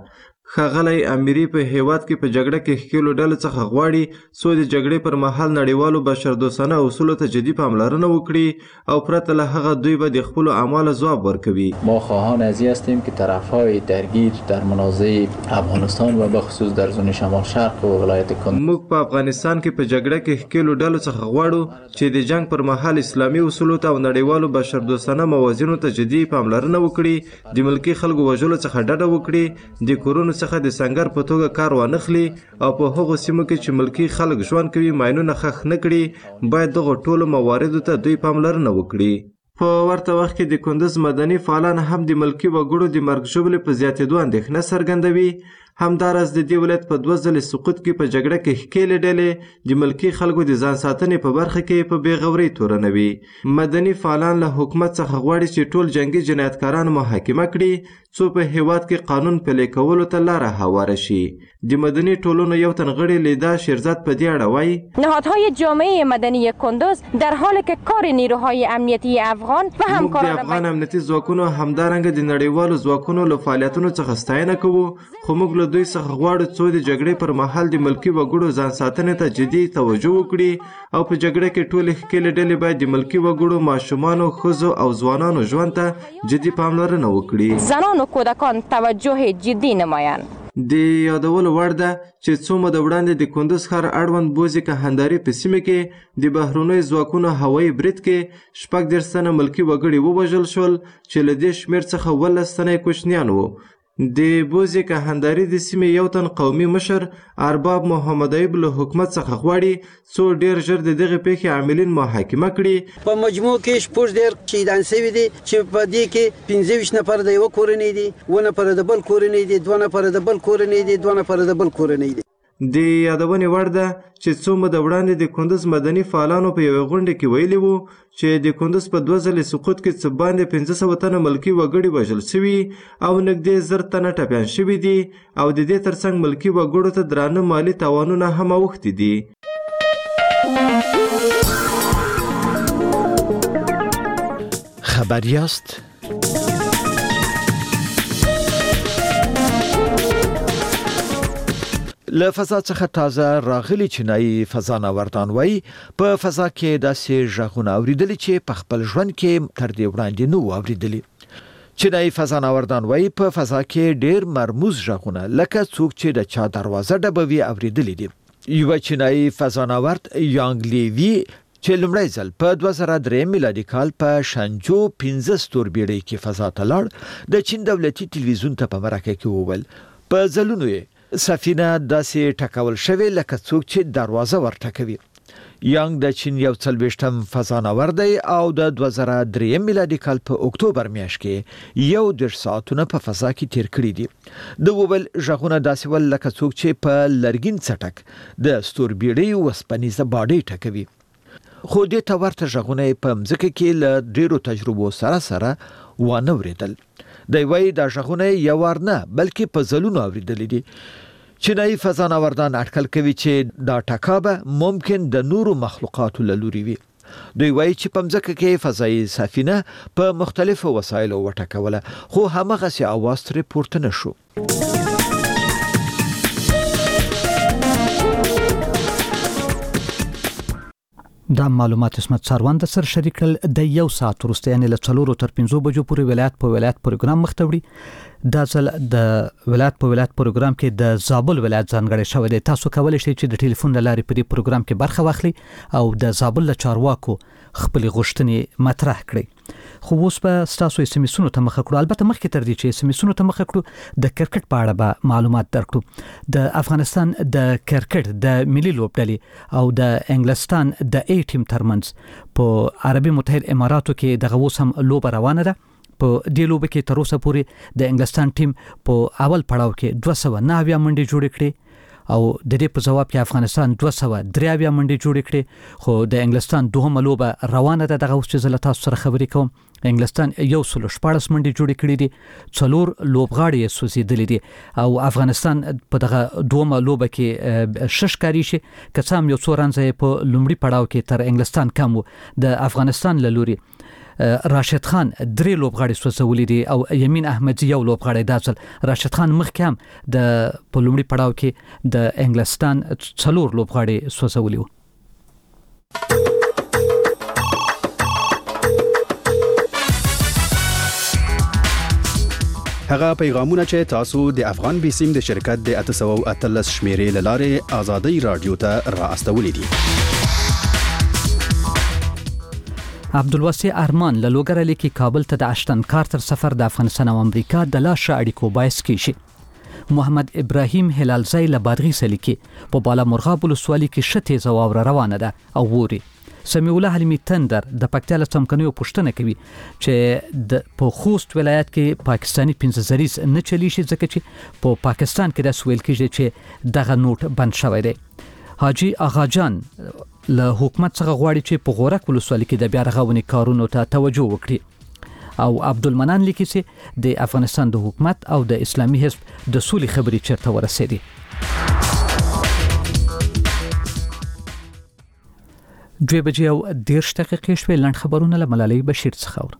ښاغلی امیري په هیواد کې په جګړه کې ښکېلو ډلو څخه غواړي څو د جګړې پر مهال نړیوالو بشردوستانه اصولو ته جدي پاملرنه وکړي او پرته له هغه دوی به د خپلو اعمالو ځواب ورکوي. ما خواهان از این هستیم که طرفهای درگیر در منازعه افغانستان و به خصوص در زون شمال شرق و ولایت کندوز موږ په افغانستان کې په جګړه کې ښکېلو ډلو څخه غواړو چې د جنگ پر مهال اسلامي اصولو ته او نړیوالو بشردوستانه موازینو ته جدي پاملرنه وکړي، د ملکي خلکو وژلو څخه ډډه وکړي، د کورونو څخه د سنگر په توګه کار وانخلي او په هغو سیمو کې چې ملکي خلک ژوند کوي ماینونه ښخ نه کړي. باید دغو ټولو مواردو ته دوی پاملرنه وکړي. په ورته وخت کې د کندوز مدني فعالان هم د ملکي وګړو د مرګ ژوبلې په زیاتېدو اندېښنه څرګندوي. همداراز د دې ولایت په دوه ځلې سقوط کې په جګړه کې ښکېلې ډلې د ملکي خلکو د ځان ساتنې په برخه کې په بېغورۍ تورنوي. مدني فعالان له حکومت څخه غواړي چې ټول جنګي جنایتکاران محاکمه کړي څو په هیواد کې قانون پلي کولو ته لاره هواره شي. د مدني ټولنو یو تن غړي لیدا شیرزاد په دې اړه وایي نهادهای جامعه مدنی کندوز در حالی که کار نیروهای امنیتی افغان و همکاران د افغان امنیتي ځواکونو همدارنګه د نړیوالو ځواکونو له فعالیتونو څخه ستاینه کوو، خو موږ له دوی څخه غواړو څو د جګړې پر مهال د ملکي وګړو ځان ساتنې ته جدي توجه وکړي او په جګړه کې ټولې ښکېلې ډلې باید د ملکي وګړو، ماشومانو، ښځو او ځوانانو ژوند ته جدي پاملرنه وکړي. زنان و کودکان توجه جدی نمایند. د یادولو وړ ده چې څو موده وړاندې د کندوز ښار اړوند بوزي کهنداري په سیمه کې د بهرنیو ځواکونو هوایي برید کې شپږ دېرش تنه ملکي وګړي ووژل شول چې له دې شمېر څخه اوولس تنه کوچنیان وو. د بوزي کهنداري د سیمې یو تن قومي مشر ارباب محمد ایوب له حکومت څخه غواړي څو ډېر ژر د دغې پیښې عاملین محاکمه کړي. په مجموع کې شپږ ډېر شهیدان شوي دي چې په دې کې پنځه ویشت نفر د یوه کورنۍ دي، اووه نفره د بل کورنۍ دي، دوه نفره د بل کورنۍ دي، دوه نفره د بل کورنۍ دي. د یادونې وړ ده چې څو موده وړاندې د کندوز مدني فعالانو په یوې غونډه کې ویلي وو چې د کندوز په دوه ځلې سقوط کې څه باندې پنځه سوه تنه ملکي وګړي وژل شوي او نږدې زر تنه ټپیان شوي دي او د دې ترڅنګ ملکي وګړو ته درانه مالي تاوانونه هم اوښتي دي. خبر یاست؟ له فضا څخه تازه راغلي چینایي فضانوردان وایي په فضا کې داسې غږونه اوریدلي چې په خپل ژوند کې تر دې وړاندې نه وو اوریدلي. چینایي فضانوردان وایي په فضا کې ډېر مرموز غږونه لکه څوک چې د چا دروازه ډبوي اوریدلي دي. یو چینایي فضانورد یانګ لیوی چې لومړی ځل په دوه زره درې میلادي کال په شانجو پنځه ستوربیړۍ کې فضا ته لاړ، د چین دولتي تلویزیون ته په مرکه کې وویل په ځلونو یې سفینه داسې ټکول شوې لکه څوک چې دروازه ورټکوي. یانګ د چین یو څلوېښتم فضانورد دی او د دوه زره درې میلادي کال په اکتوبر میاشت کې یو دېرش ساعتونه په فضا کې تیر کړي دي. د وویل غږونه داسې ول لکه څوک چې په لرګین څټک د ستوربیړۍ وسپنیزه باډۍ ټکوي. خو دې ته ورته غږونه په مځکه کې له ډېرو تجربو سره سره وانه ورېدل. دی وایي دا غږونه یو وار نه بلکې په ځلونو اورېدلي دي. چینایي فضانوردان اټکل کوي چې دا ټکابه ممکن د نورو مخلوقاتو له لوري وي. دوی وایي چې په مځکه کې فضایي سفینه په مختلفو وسایلو وټکوله خو همغسې اواز ترې پورته نه شو. دا معلومات اسمت څاروان سره شریک کړل د یو ساعت وروسته یعنی له څلورو تر پنځو بجو پورې ولایت په ولایت پروګرام مخ ته وړي. دا ځل د ولایت په ولایت پروګرام کې د زابل ولایت ځانګړی شوی دی. تاسو کولی شئ چې د ټلیفون له لارې په دې پروګرام کې برخه واخلئ او د زابل له چارواکو خپلې غوښتنې مطرح کړئ. خو اوس به ستاسو اس ام اسونو ته مخه کړو. البته مخکې تر دې چې اس ام اسونو ته مخه کړو د کرکټ په اړه به معلومات درکړو. د افغانستان د کرکټ د ملي لوبډلې او د انګلستان د ای ټیم ترمنځ په عربي متحده اماراتو کې دغه اوس هم لوبه روانه ده. په دې لوبه کې تر اوسه پورې د انګلستان ټیم په اول پړاو کې دوه سوه نهه اویا منډې جوړې کړې او د دې په جواب کې افغانستان دوه سوه درې اویا منډې جوړې کړې خو د انګلستان دوهمه لوبه روانه ده. دغه اوس چې زه له تاسو سره خبرې کوم انګلستان یو سل شپاړس منډې جوړې کړې دي، څلور لوبغاړي یې سوځېدلي دي او افغانستان په دغه دوهمه لوبه کې شش کاري شي که څه هم یو څو رنزه په لومړي پړاو کې تر انګلستان کم و. د افغانستان له لوري راشد خان درې لوبغاړي سوځولې دي او یمین احمدی یو لوبغاړی داسل. راشد خان مخکې هم د په لومړي پړاو کې د انګلستان څلور لوبغاړي سوځولي وو. هغه پیغامونه چې تاسو د افغان بیسیم د شرکت د اته سوه او اتلس شمیرې لاره آزادۍ رادیو ته را استولې دي. عبدالواسع ارمان له لوګرالي کې کابل ته د اشتن کارتر سفر د افغانستان او امریکا د لاشه اړیکو باعث کیږي. محمد ابراهیم هلالزی له بادغیس لیکي په بالا مرغاب ولسوالۍ کې شته زواور روانه ده او ووري. سمیع الله حلیمی تندر د پکتیا له څمکنیو پوښتنه کوي چې د په خوست ولایت کې پاکستانی پنځه زریز نه چلی شي ځکه چې په پا پاکستان کې د سویل کېږي چې دغه نوٹ بند شوی دی. حاجی آغا جان له حکومت څخه غواړي چې په غورک ولسوالۍ کې د بیا رغونې کارونو ته توجه وکړي. او عبدالمنان لیکي چې د افغانستان د حکومت او د اسلامي حزب د سولې خبرې چیرته ورسېدي. دوی بجې او دیرش دقیقې شوې. لنډ خبرونه له ملالۍ بشیر څخه اورو.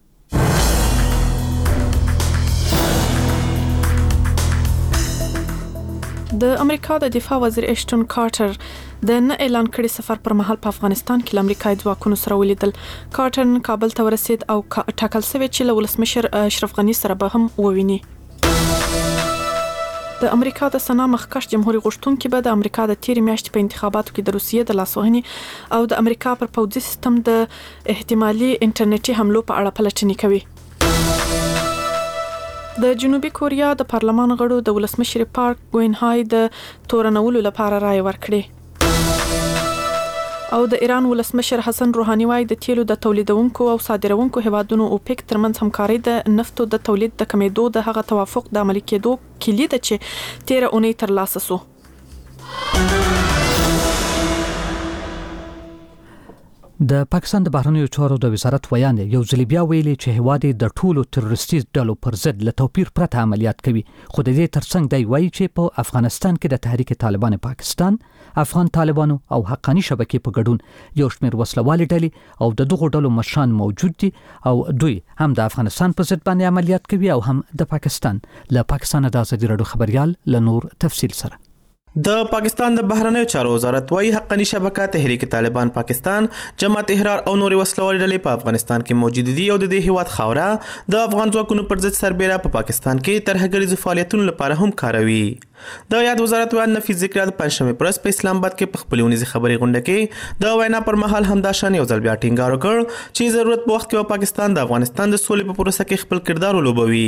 د امریکا د دفاع وزیر اشتون کارټر د نه اعلان کړي سفر پر مهال په افغانستان کې امریکایي ځواکونو سره ولیدل. کارټر کابل ته ورسید او ټاکل شوی چې له ولسمشر اشرف غنی سره به هم وویني. د امریکا د سنا مخکښ جمهوریت غوښتونکي به د امریکا د تیر میاشتې په انتخاباتو کې د روسیې د لاسوهنې او د امریکا پر پوځي سیستم د احتمالي انټرنیټي حملو په اړه پلټنې کوي. د جنوبي کوریا د پارلمان غړو د ولسمشر پارک ګوین هاي د تورنولو لپاره رائے ورکړې. او د ایران ولسمشر حسن روحاني وايي د تیلو د تولیدونکو او صادرونکو هیوادونو اوپیک ترمنځ همکاري د نفتو د تولید د کمیدو د هغه توافق د عملي کېدو کلید چې تیر اونۍ تر لاسه سو. د پاکستان د بهرنیو چارو د وزارت ویان یو ځل بیا ویلي چې هواد د ټولو تروریستي ډلو پر ضد له توپیر پرته عملیات کوي. خو د دې ترڅنګ دی وایي چې په افغانستان کې د تحریک طالبان پاکستان، افغان طالبانو او حقانی شبکې په ګډون یو شمېر وسلوالې ډلې او د دغو ډلو مشران موجود دي او دوی هم د افغانستان په ضد باندې عملیات کوي او هم د پاکستان. له پاکستان د ازادي راډیو خبريال له نور تفصیل سره. د پاکستان د بهرنیو چارو وزارت وايي حقانی شبکه تحریک طالبان پاکستان، جماعت احرار او نور وسلوال ډلې په افغانستان کې موجود دي او د دې هیواد خاوره د افغان ځواکونو پر ضد سربېره په پاکستان کې ترهګریزو فعالیتونو لپاره هم کاروي. د یاد وزارت ویان نفیس ذکر د پنځمه پرس په اسلام آباد کې په خپل ونیزي خبري غونډه کې د وینا پر مهال همدا شان یو ځل بیا ټینګار وکړ چې ضرورت په وخت کې پاکستان د افغانستان د سولې په پروسه کې خپل کردار ولوبوي.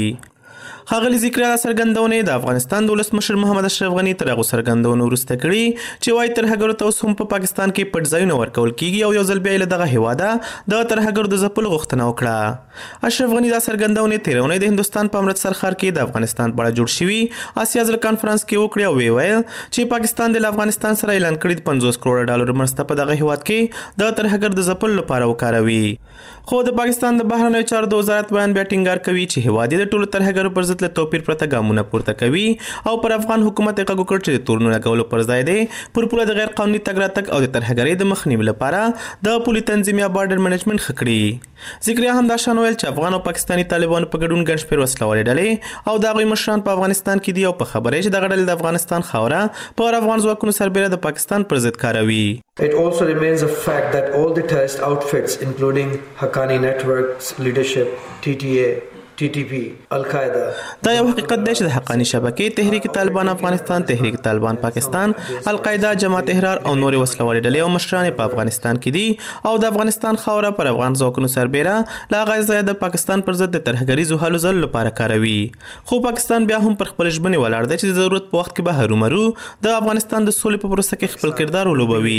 ښاغلي ذکر د سرګندونې د افغانستان د ولسمشر محمد اشرف غنی تر هغه سرګندونو وروسته کړي چې وايي ترهګرو ته اوس هم په پاکستان کې پټ ځایونه ورکول کیږي او یو ځل بیا له دغه هیواده د ترهګرو د ځپلو غوښتنه وکړه. اشرف غنی د سرګندونې تیرونه د هندستان په امرتسر ښار کې د افغانستان په اړه جوړ شوی آسیا ځل کانفرنس کې وکړي او ویل چې پاکستان د افغانستان سره اعلان کړی د پنځوس کروڑ ډالر مرسته په دغه هیواد کې د ترهګر د ځپلو لپاره وکاروي. خو د پاکستان د بهرنیو چارو د وزارت بیان بیا ټینګار کوي چې هیواد د ټولو ترهګرو پر ضد له توپیر پرته ګامونه پورته کوي او پر افغان حکومت یې غږ وکړ چې د تورنو لګولو پر ځای دی پر پوله د غیر قانوني تګ راتګ او د ترهګرۍ د مخنیوي لپاره د پولي تنظیم یا بارډر منیجمنت ښه کړي. ذکریا هم دا شان ویل چې افغان او پاکستاني طالبانو په ګډون ګڼ شمېر وسلوالې ډلې او د هغوی مشران په افغانستان کې دي او په خبره چې دغه ډلې د افغانستان خاوره پر افغان ځواکونو سربېره د پاکستان پر ضد کاروي. It also remains a fact that all the terrorist outfits, including Haqqani Network's leadership, T T A, ټي ټي پی، القاعده. دا یو حقیقت دی چې د حقانی شبکې تحریک طالبان افغانستان، تحریک طالبان پاکستان، القاعده، جماعت احرار او نور وسلوالې ډلې او مشران په افغانستان کې دي او د افغانستان خاوره پر افغان ځواکونو سربېره لا غزا د پاکستان پر ضد د ترهګریزو هلو ځلو لپاره کاروي. خو پاکستان بیا هم پر خپل ژمنې ولاړ دی چې د ضرورت په وخت کې به هرومرو د افغانستان د سولې په پروسه کې خپل کردار ولوبوي.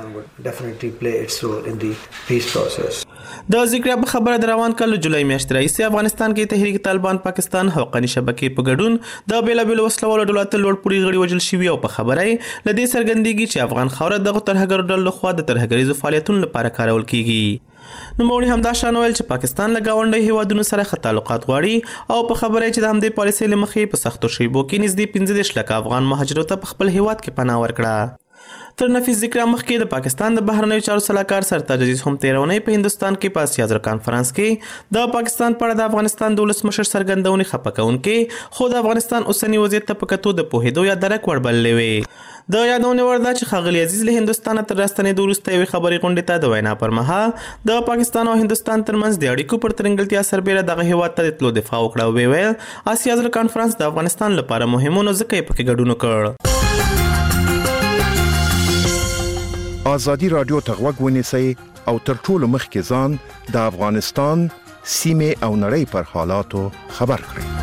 د ذکر په خبره د روان کال جولای میاشتې راهیسې افغانستان کې تحریک طالبان پاکستان حقانی شبکې په ګډون د بیلابیلو وسلوالو ډلو ته لوړ پوړي غړي وژل شوي او په خبره یې له دې څرګندېږي چې افغان خاوره دغه ترهګرو ډلو لخوا د ترهګریزو فعالیتونو لپاره کارول کیږي. نوموړي همدا شان ویل چې پاکستان له ګاونډي هیوادونو سره ښه تعلقات غواړي او په خبره یې چې د همدې پالیسۍ له مخې په سختو شیبو کې نږدې پنځه دېرش لکه افغان مهاجرو ته په خپل هیواد کې پناه ورکړه. تر نفیس ذکر مخکې د پاکستان د بهرنیو چارو سلاکار سرتاج عزیز هم تیرونی په هندستان کې په اسیا زر کانفرنس کې د پاکستان په اړه د افغانستان د ولسمشر څرګندونې خپکونکې خو د افغانستان اوسنی وضعیت ته په کتو د پوهېدو یا درک وړ بللې وې. د یادونې وړ ده چې ښاغلي عزیز له هندوستانه تر راستنېدو وروسته یوې خبري غونډې ته د وینا پر مهال د پاکستان او هندوستان ترمنځ د اړیکو پر ترنګلتیا سربیره دغه هیواد ته د تلو دفاع وکړه او ویې ویل اسیا زر کانفرنس د افغانستان لپاره مهم و نو ځکه یې پکې ګډون وکړ. ازادي راډیو ته غوږ ونیسئ او تر ټولو مخکې ځان د افغانستان سیمې او نړۍ پر حالاتو خبر کړئ.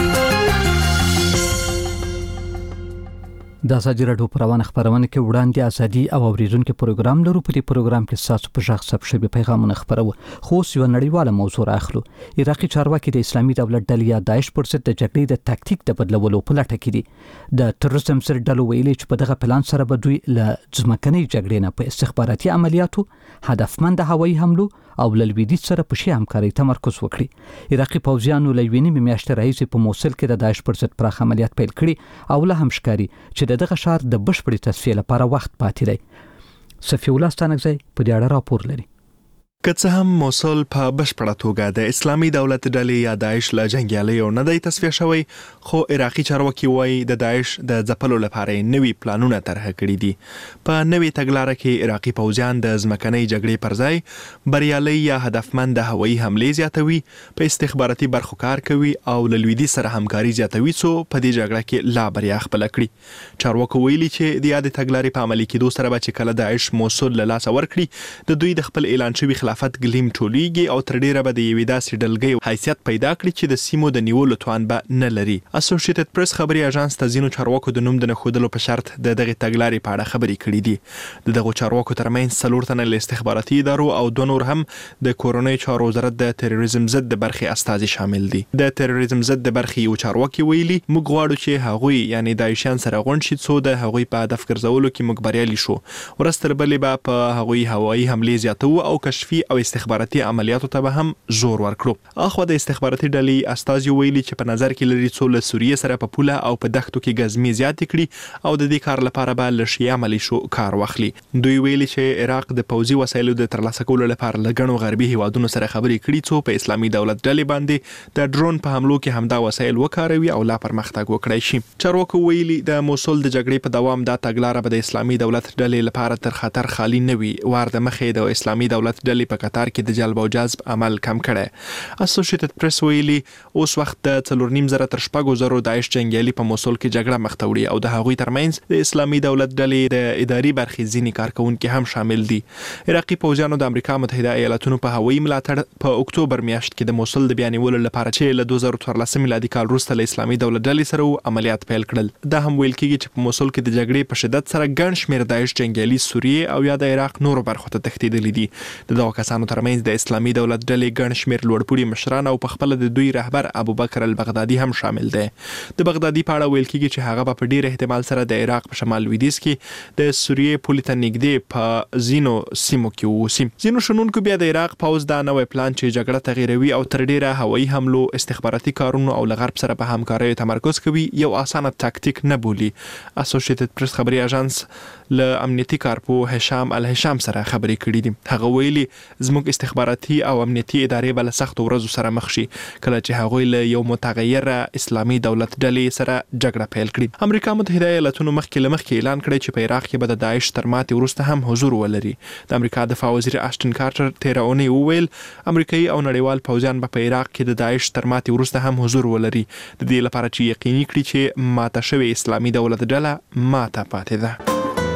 د ازادي راډیو په روانه خبرونه کې وړاندې ازادي او اوریدونکو پروګرام لرو. په دې پروګرام کې تاسو په ژغ ثبت شوی پیغامونه خبرو خو یو نړیواله موضوع راخلو. عراقي چارواکي د اسلامي دولت ډلې یا داعش پر ضد د جګړې د تاکتیک د بدلولو په لټه کې دي. د تروریزم سره ډلو ویلي چې په دغه پلان سره به دوی له ځمکنۍ جګړې نه په استخباراتي عملیاتو، هدفمند هوایي حملو او لویدیځ سره په شی همکاري تمرکز وکړي. عراقي پوځیانو لویینې میاشتې راهیسې په موصل کې د داعش پر ضد پراخ عملیات پیل کړي او له هم ښکاري چې دغه شهر د بشپړې تصفیې لپاره وخت پاتې دی. صفی الله ستانکزی په دې اړه راپور لري. که څه هم موصل په بشپړه توګه د اسلامي دولت ډلې یا داعش له جنگیالیو نه دی تصفیه شوی، خو عراقي چارواکي وایي د داعش د ځپلو لپاره نوي پلانونه طرح کړي دي. په نوي تګلاره کې عراقي پوځیان د ځمکنۍ جګړې پر ځای بریالي یا هدفمند هوایي حملې زیاتوي، په استخباراتي برخو کار کوي او له لویدیځ سره همکاري زیاتوي څو په دې جګړه کې لا بریا خپله کړي. چارواکو ویلي چې د یادې تګلارې په عملي کېدو سره به چې کله داعش موصل له لاسه ورکړي، د دوی د خپل اعلان شوي خلافت ګلیم ټولېږي او تر ډیره به د یوې داسې ډلګۍ حیثیت پیدا کړي چې د سیمو د نیولو توان به نه لري. اسوسییټډ پریس خبري اژانس ته ځینو چارواکو د نوم د نښودلو په شرط د دغې تګلارې په اړه خبرې کړي دي. د دغو چارواکو ترمنځ څلور تنه له استخباراتي ادارو او دوه نور هم د کورنۍ چارو وزارت د تروریزم ضد د برخې استازي شامل دي. د تروریزم ضد د برخې یو چارواکي ویلي موږ غواړو چې هغوی یعنی داعشیان سره غونډ شي څو د هغوی په هدف ګرځولو کې موږ بریالي شو. ورځ تر بلې به په هغوی هوایي حملې زیاتو او کشفي او استخباراتي عملیاتو ته به هم زور ورکړو. اخوا د استخباراتي ډلې استازي ویلي چې په نظر کې لري څو له سوریې سره په پوله او په دښتو کې ګزمې زیاتې کړي او د دې کار لپاره به له شي عملي شو کار واخلي. دوی ویلي چې عراق د پوځي وسایلو د ترلاسه کولو لپاره له ګڼو غربي هیوادونو سره خبرې کړي څو په اسلامي دولت ډلې باندې د ډرون په حملو کې همدا وسایل وکاروي او لا پرمختګ وکړي شي. چارواکو ویلي د موصل د جګړې په دوام دا تګلاره به د اسلامي دولت ډلې لپاره تر خطر خالی نه وي. وار د مخې د اسلامي دولت ډلې په قطار کې د جلب او جذب عمل کم کړي. اسوسییټډ پریس ویلي اوس وخت د څلور نیم زره تر شپږو زرو داعش جنگیالي په موصل کې جګړه مخ ته وړي او د هغوی ترمنځ د اسلامي دولت ډلې د اداري برخې ځینې کارکونکي هم شامل دي. عراقي پوځیانو د امریکا متحده ایالاتونو په هوایي ملاتړ په اکتوبر میاشت کې د موصل د بیا نیولو لپاره چې له دوه زره څوارلس میلادي کال وروسته له اسلامي دولت ډلې سره عملیات پیل کړل. دا هم ویل کېږي چې په موصل کې د جګړې په شدت سره ګڼ شمېر داعش جنگیالي سوریې او یا د عراق نورو برخو ته تښتېدلي دي. د دغو کسانو ترمنځ د اسلامي دولت ډلې ګڼ شمېر لوړپوړي مشران او په خپل د دوی رهبر ابوبکر البغدادي هم شامل دی. د بغدادي په اړه ویل کېږي چې هغه په ډیر احتمال سره د عراق په شمال لویدیځ کې د سوریې پولې ته نږدې په ځینو سیمو کې اوسي. ځینو شنونکو بیا د عراق پوځ دا نوی پلان چې جګړه تغیروي او تر ډیره هوایي حملو، استخباراتي کارونو او له غرب سره په همکارۍ تمرکز کوي یو اسانه تاکتیک نه بولي. اسوسییټډ پریس خبري اژانس له امنیتي کارپو هشام الهشام سره خبرې کړې دي. هغه ویلي زموږ استخباراتي او امنیتي ادارې بل سخت ورځو سره مخ شي کله چې هغوی له یو متغیر اسلامي دولت ډلې سره جګړه پیل کړي. امریکا متحده ایالاتونو مخکې له مخکې اعلان کړی چې په عراق کې به د داعش تر ماتې وروسته هم حضور ولري. د امریکا دفاع وزیر آشټن کارټر تېره اونۍ وویل امریکایي او نړیوال پوځیان به په عراق کې د داعش تر ماتې وروسته هم حضور ولري د دې لپاره چې یقیني کړي چې ماته شوې اسلامي دولت ډله ماته پاتې ده.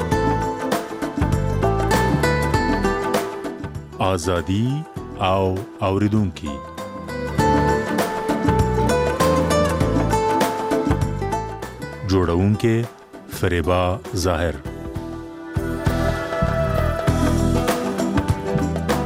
آزادی او اوریدونکي جوړونکي فریبا ظاهر.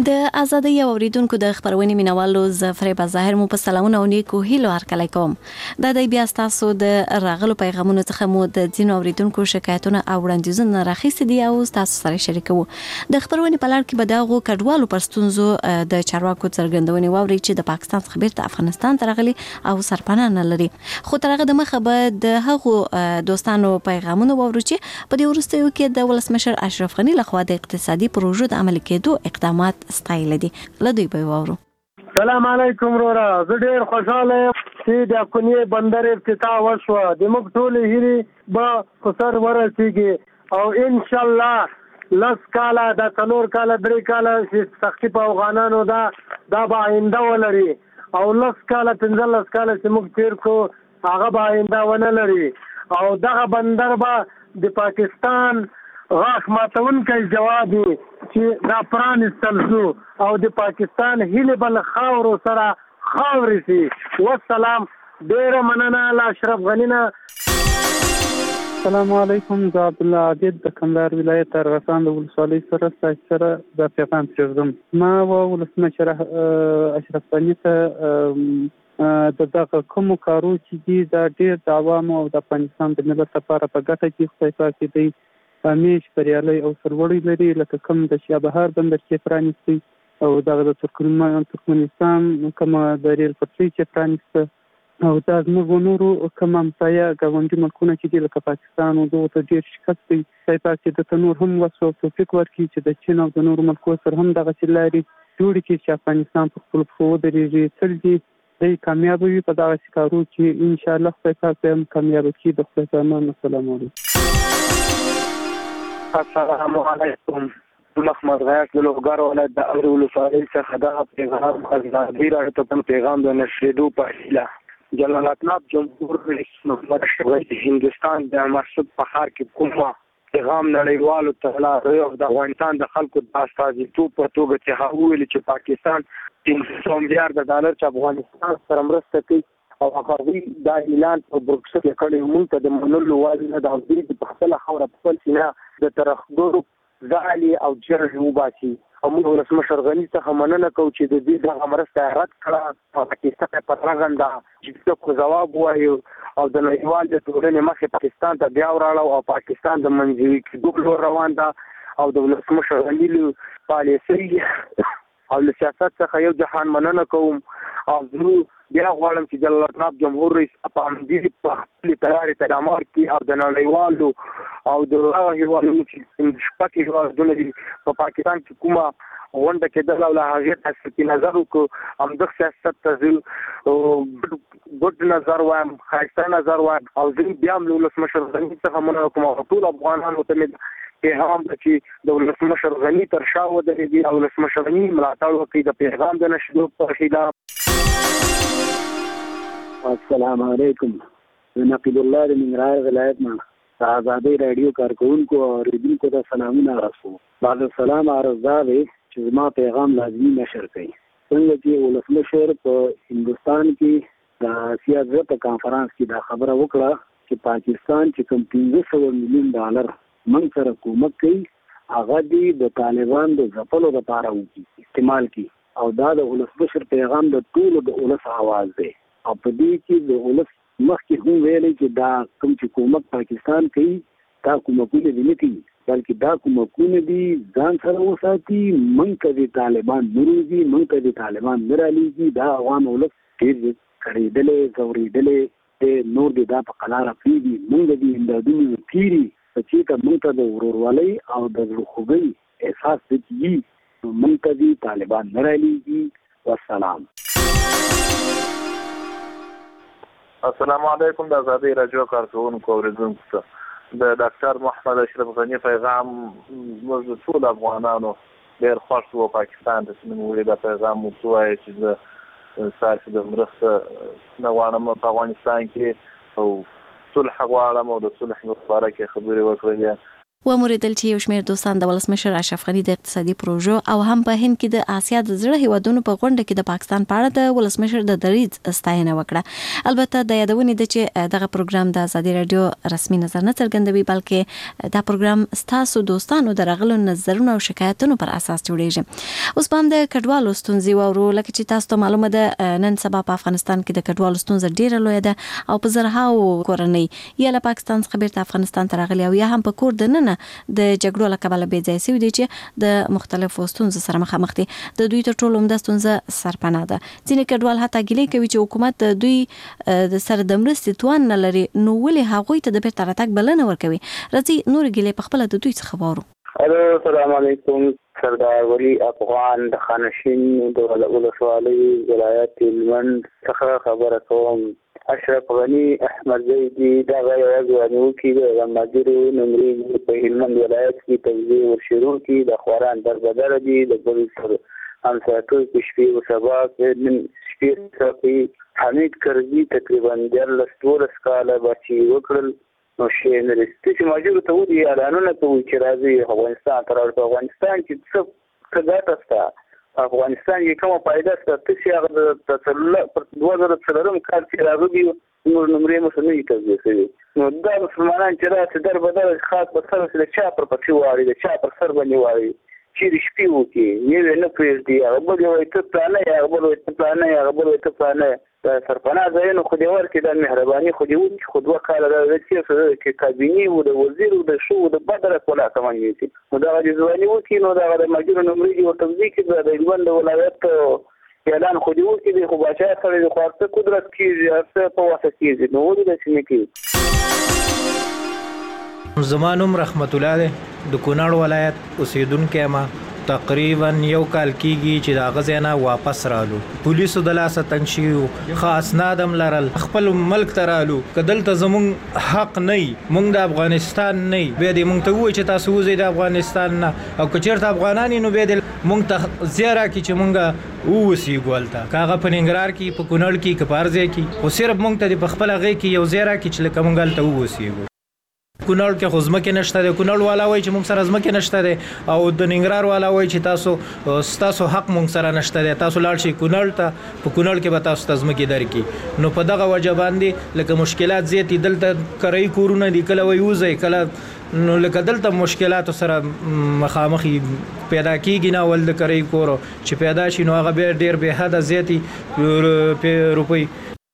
د ازادۍ اوریدونکو د خبرونې مینوالو زفر بظاهر مو په سلامونه او نیکو هیلو هرکلی کوم. د دې بیا تاسو د راغلو پیغامونو څخه مو د ځینو اوریدونکو شکایتونه او وړاندیزونه راخیستي دي او تاسو سره شریکو. د خبرونې په لړ کې به دغه کډوالو پر ستونزو د چارواکو څرګندونې واوري چې د پاکستان څخه بیرته افغانستان ته راغلي او سرپناه نه لري. خو تر هغه د مخه به د هغو دوستانو پیغامونه واورو چې په دې وروستیو کې د ولسمشر اشرف غني لخوا د اقتصادي پروژو د عملي کېدو اقدامات ستایل دي. لدوی به واورو. سلام علیکم رورا، زه ډیر خوشاله یم چې د اکونی بندر افتتاح وشوه. د موږ ټولې هیلې به په سر ورسیږي او ان شاء الله لس کاله د څلور کاله درې کاله چې سختي په افغانانو دا دا به آینده ولري او لس کاله پنځلس کاله چې موږ تیر کو هغه به آینده ونه لري او دغه بندر به د پاکستان غاښ ماتونکی جواب چې دا پرانستل شو او د پاکستان هیلې به له خاورو سره خاورې شي. والسلام. ډېره مننه له اشرف غني نه. السلام علیکم، زه عبدالله عابد د کندهار ولایت ارغسان د ولسوالۍ سره ستاسو سره د پیغام پرېږدم. ما و ولسمشر اشرف غني ته د دغه کومو کارو چې دي دا ډېر د عوامو او د افغانستان د ملت لپاره په ګټه کې خدای پاک دی همیش بریالی او سرلوړی لري. لکه کوم د شیابهار بندر چې پرانیستی او دغه د ترکمنستان کومه د ریل پټلۍ چې پرانیسته او دا زموږ نورو کوم همسایه ګاونډي ملکونه چې دي لکه پاکستان او دغو ته ډېر شکست دی. خدای پاک چې دته نور هم وس او توفیق ورکړي چې د چین او د نورو ملکو سره هم دغسې لارې جوړې کړي چې افغانستان په خپلو پښو ودرېږي. تل دې دی کامیابه وي په دغسې کارو چې انشاءالله خدای پاک به هم کامیابه کړي. د خدای په امان. السلام علیکم. السلام علیکم. محمد غیاث د لوګر ولایت د اوري ولسوالۍ څخه دا پیغام ازادي راډیو ته پیغام د نشریدو په هیله. جلال اباد جمهور رئیس محمد اشرف غني هندستان د مسعود فخر کې کومه پیغام نړیوالو ته لاره او د افغانستان د خلکو د استازیتوب په توګه چې هغه ویلي چې پاکستان پنځه میلیارډ ډالر چې افغانستان سره مرسته کوي او هغه دا اعلان په بروکسل کې کړی مونږ ته د منلو واجب نه د دې په خپل خوره په خپل سینه د ترخګورو ځالي او جرړ وباسي او موږ ولسمشر غني څخه مننه کوو چې د دې دغه مرسته رد کړه. پاکستان په رغنده چې څه ځواب وایي او د نړیوال د ټولنې مخې پاکستان ته بیا وراړو او پاکستان د منځوي کېدو لور روان ده او د ولسمشر غني له پالیسۍ او له سیاست څخه یو جهان مننه کوم او زه بیا غواړم چې جلال اباد جمهور رئیس په همدې په خپلې تیارې تدامار کړي او د نړیوالو او د هغه هېوادونو چې شپږ هېوادونه دي په پاکستان کې کومه غونډه کېدله او له هغې تصفیې نظر وکړو. همدغه سیاست ته زه ګډ نظر وایم، ښایسته نظر وایم او زه بیا هم له ولسمشر غني څخه مننه کوم او ټول افغانانو ته مې پیغام ده چې د ولسمشر غني تر شا ودرېږي او ولسمشر غني ملاتړ وکړي. د پیغام د نشریدو په هیله. السلام علیکم. زه نقیب الله د ننګرهار ولایت نه د ازادۍ راډیو کارکوونکو او اورېدونکو ته سلامونه عرض کوم. بعد السلام عرض دا دی چې زما پیغام لازمي نشر کړئ. څنګه چې ولسمشر په هندوستان کې د اسیا زړه په کانفرنس کې دا خبره وکړه چې پاکستان چې کوم پنځه سوه میلیون ډالر موږ سره کومک کوي هغه دې د طالبان د ځپلو لپاره وکړي استعمال کړي او دا د ولسمشر پیغام د ټولو د ولس آواز دی او په دې کې د ولس مخکې هم ویلي چې دا کوم چې کومک پاکستان کوي دا کومکونه دي نه کوي بلکې دا کومکونه دي ځان سره وساتي. موږ ته د طالبان نه روزي، موږ ته د طالبان نه رالېږي. دا عوام ولس ډېر کړېدلې ځورېدلې د نور دې دا په قلاره پرېږدي. موږ د امدادونو تیري په چې ته موږ ته د ورورولۍ او د زړهخوږۍ احساس وکړي نو موږ ته د طالبان نه رالېږي. والسلام. السلام علیکم. د ازادۍ راډیو کارکوونکو اورېدونکو ته د ډاکټر محمد اشرف غني پیغام موږ د ټولو افغانانو ډېر خوښ وو. پاکستان ته چې موږ ویلي دا پیغام ورته ووایه چې زه ستاسې د مرسته نه غواړم په افغانستان کې او صلح غواړم او د صلح په باره کې خبرې وکړلې. و موریدل چې یو شمېر دوستان د ولسمشر اشرف غني د اقتصادي پروژو او هم په هند کې د آسیا د زړه هیوادونو په غونډه کې د پاکستان په اړه د ولسمشر د دریځ ستاینه وکړه. البته د یادونې د چې دغه پروګرام د ازادي رادیو رسمي نظر نه څرګندوي، بلکې دا پروګرام ستاسو دوستانو د راغلو نظرونو او شکایتونو پر اساس جوړیږي. اوس په هم د کډوالو ستونزې واورو. لکه چې تاسو ته معلومه ده نن سبا په افغانستان کې د کډوالو ستونزه ډیره لویه ده او په زرهاو کورنۍ یا له پاکستان څخه بیرته افغانستان ته راغلي او یا هم په کور دننه د جګړو له کبله بې ځای شوي دي چې د مختلفو ستونزو سره مخامخ دي. د دوی تر ټولو عمده ستونزه سرپناه ده. ځینې کډوال حتی ګیلې کوي چې حکومت د دوی د سره د مرستې توان نه لري، نو ولې هغوی ته د بیرته راتګ بلنه ورکوي؟ راځئ نور ګیلې په خپله د دوی څخه واورو. الو السلام علیکم. سردار ولی افغان د خانشین د ولسوالۍ ولایت هلمند څخه خبره کوم. اشرف غني احمد زیدي دغه یو ځوانو کې د مدیرو نمرې په هلمند ولایت کې توزیع ورشرو کې د خواران دربدر دي د بل سره هم ساتو په شپې او سبا کې من شپې کې حمید کرزي تقریبا د ټول سکاله بچي وکړل. نو شي نه رسېږي چې ماجور ته ودی اعلانونه کوي چې راځي افغانستان تر افغانستان کې څه څه ګټه افغانستان یې کومه فائدہ ستاسو چې هغه د تسلل پر دوه زره څلورم کال کې راغلي نور نمرې مو سمې توزیع شوي. نو دا مسلمانان چې راځي در بدل خاص په سر سره چا پر پچی واري د چا پر سر باندې واري چې شپې وکي یې نه پېږدي هغه بل یو ته پلان یې هغه بل ته پلان یې هغه بل ته پلان یې سرپناه ځای نو خو دې ورکې د مهرباني خو دې وکړي خو دوه کاله د چې کې کابینې او د وزیر او د شو د بدر کولا کوي نو دا د ځواني وکړي نو دا د ماجور نمرې او توزیع کې د هلمند ولایت اعلان خو دې وکړي خو بچا سره د خاصه قدرت کې هڅه په واسطه کې نو ولې د سیمې کې زمانوم رحمت الله د کونړ ولایت اوسیدونکو ما تقریبا یو کال کېږي چې دا غزنه واپس رالو. پولیسو د لاسه تنګ شيو، خاص نادم لرل، خپل ملک ترالو. کدلته زمون حق نه مونږ د افغانستان نه به دې مونږ ته وای چې تاسو وزید د افغانستان نه او کچرته افغانانی نو به دې مونږ ته زیاره کی چې مونږه ووسی ګولتا کاغه په ننګرهار کې په کونړ کې کپارځه کې او صرف مونږ ته په خپل غي کې یو زیاره کې چې لکه مونږ ته ووسی کونړ کې خو ځمکې نشته دی. کونړ والا وایي چې موږ سره ځمکې نشته دی او د ننګرهار والا وایي چې تاسو ستاسو حق موږ سره نشته دی، تاسو لاړ شئ کونړ ته، په کونړ کې به تاسو ته ځمکې درکړي. نو په دغه وجه باندې لکه مشکلات زیات دلته کرایي کورونه دي، کله وایي وځئ کله نو لکه دلته مشکلاتو سره مخامخ پیدا کېږي نه ول د کرایي کورو چې پیدا شي نو هغه بیا ډېر بې حده زیاتې روپۍ.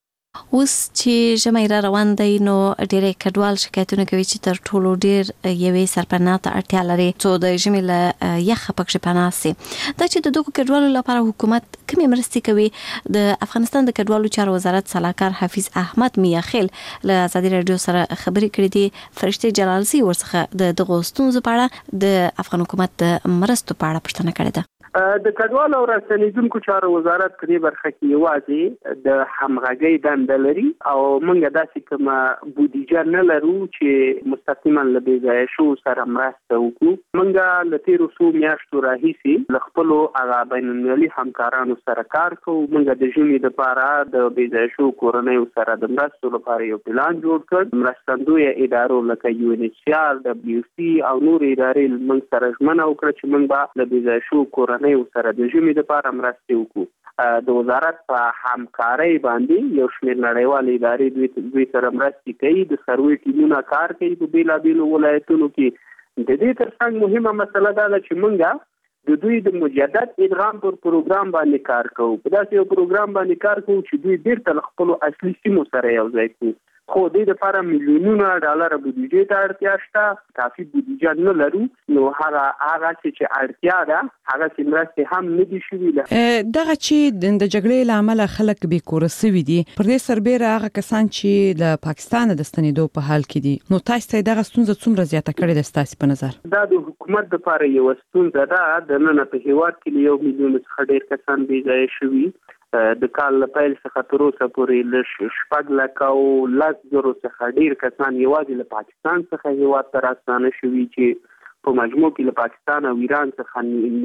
اوس چې ژمی را روان دی نو ډېری کډوال شکایتونه کوي چې تر ټولو ډېر یوې سرپناه ته اړتیا لري څو د ژمي له یخه پکښې پناه سي. دا چې د دغو کډوالو لپاره حکومت کومې مرستې کوي؟ د افغانستان د کډوالو چارو وزارت سلاکار حفیظ احمد میاخیل له ازادي رادیو سره خبرې کړې دي. فرشته جلالزی ورڅخه د دغو ستونزو په اړه د افغان حکومت د مرستو په اړه پوښتنه کړې ده. د کډوالو او راستنیدونکو چارو وزارت په دې برخه کې یوازې د همغږۍ دنده لري او موږ داسې کومه بودیجه نه لرو چې مستقیما له بې ځایه شوو سره مرسته وکړو. موږ له تېرو څو میاشتو راهیسې له خپلو هغه بین المللي همکارانو سره کار کوو. موږ د ژمي دپاره د بې ځایه شوو کورنیو سره د مرستو لپاره یو پلان جوړ کړ. مرستندویه ادارو لکه یو ان ایچ سی آر، ډبلیو سي او نور ادارې موږ سره ژمنه وکړه چې موږ به له بې ځایه شوو کورنیو سره د ژمي دپاره مرستې وکړو. د وزارت په همکارۍ باندې یو شمېر نړیوالې ادارې دوی دوی سره مرستې کوي. د سروې ټیمونه کار کوي په بېلابېلو ولایتونو کې. د دې ترڅنګ مهمه مسله دا ده چې موږ د دوی د مجدد ادغام پر پروګرام باندې کار کوو. په داسې یو پروګرام باندې کار کوو چې دوی بیرته له خپلو اصلي سیمو سره یو ځای کړي. خو دې دپاره میلیونونه ډالره بودیجې ته اړتیا شته. کافي بودیجه نه لرو نو هغه هغه چې اړتیا ده هغه چې مرستې هم نه دي شوي. دغه چې د جګړې له امله خلک بې کوره سوي دي، پر دې سربیره هغه کسان چې د پاکستان د ستنېدو په حال کې دي، نو تاسو ته دغه ستونزه څومره زیاته کړې ده ستاسو په نظر؟ دا د حکومت دپاره یو ستونزه ده. د نن په هیواد کې یو میلیون څخه ډېر کسان بې ځایه شوي. د کال له پیل څخه تر اوسه پورې له شپږ لکه او لس زرو څخه ډېر کسان یوازې له پاکستان څخه هیواد ته راستانه شوي چې په مجموع کې له پاکستان او ایران څخه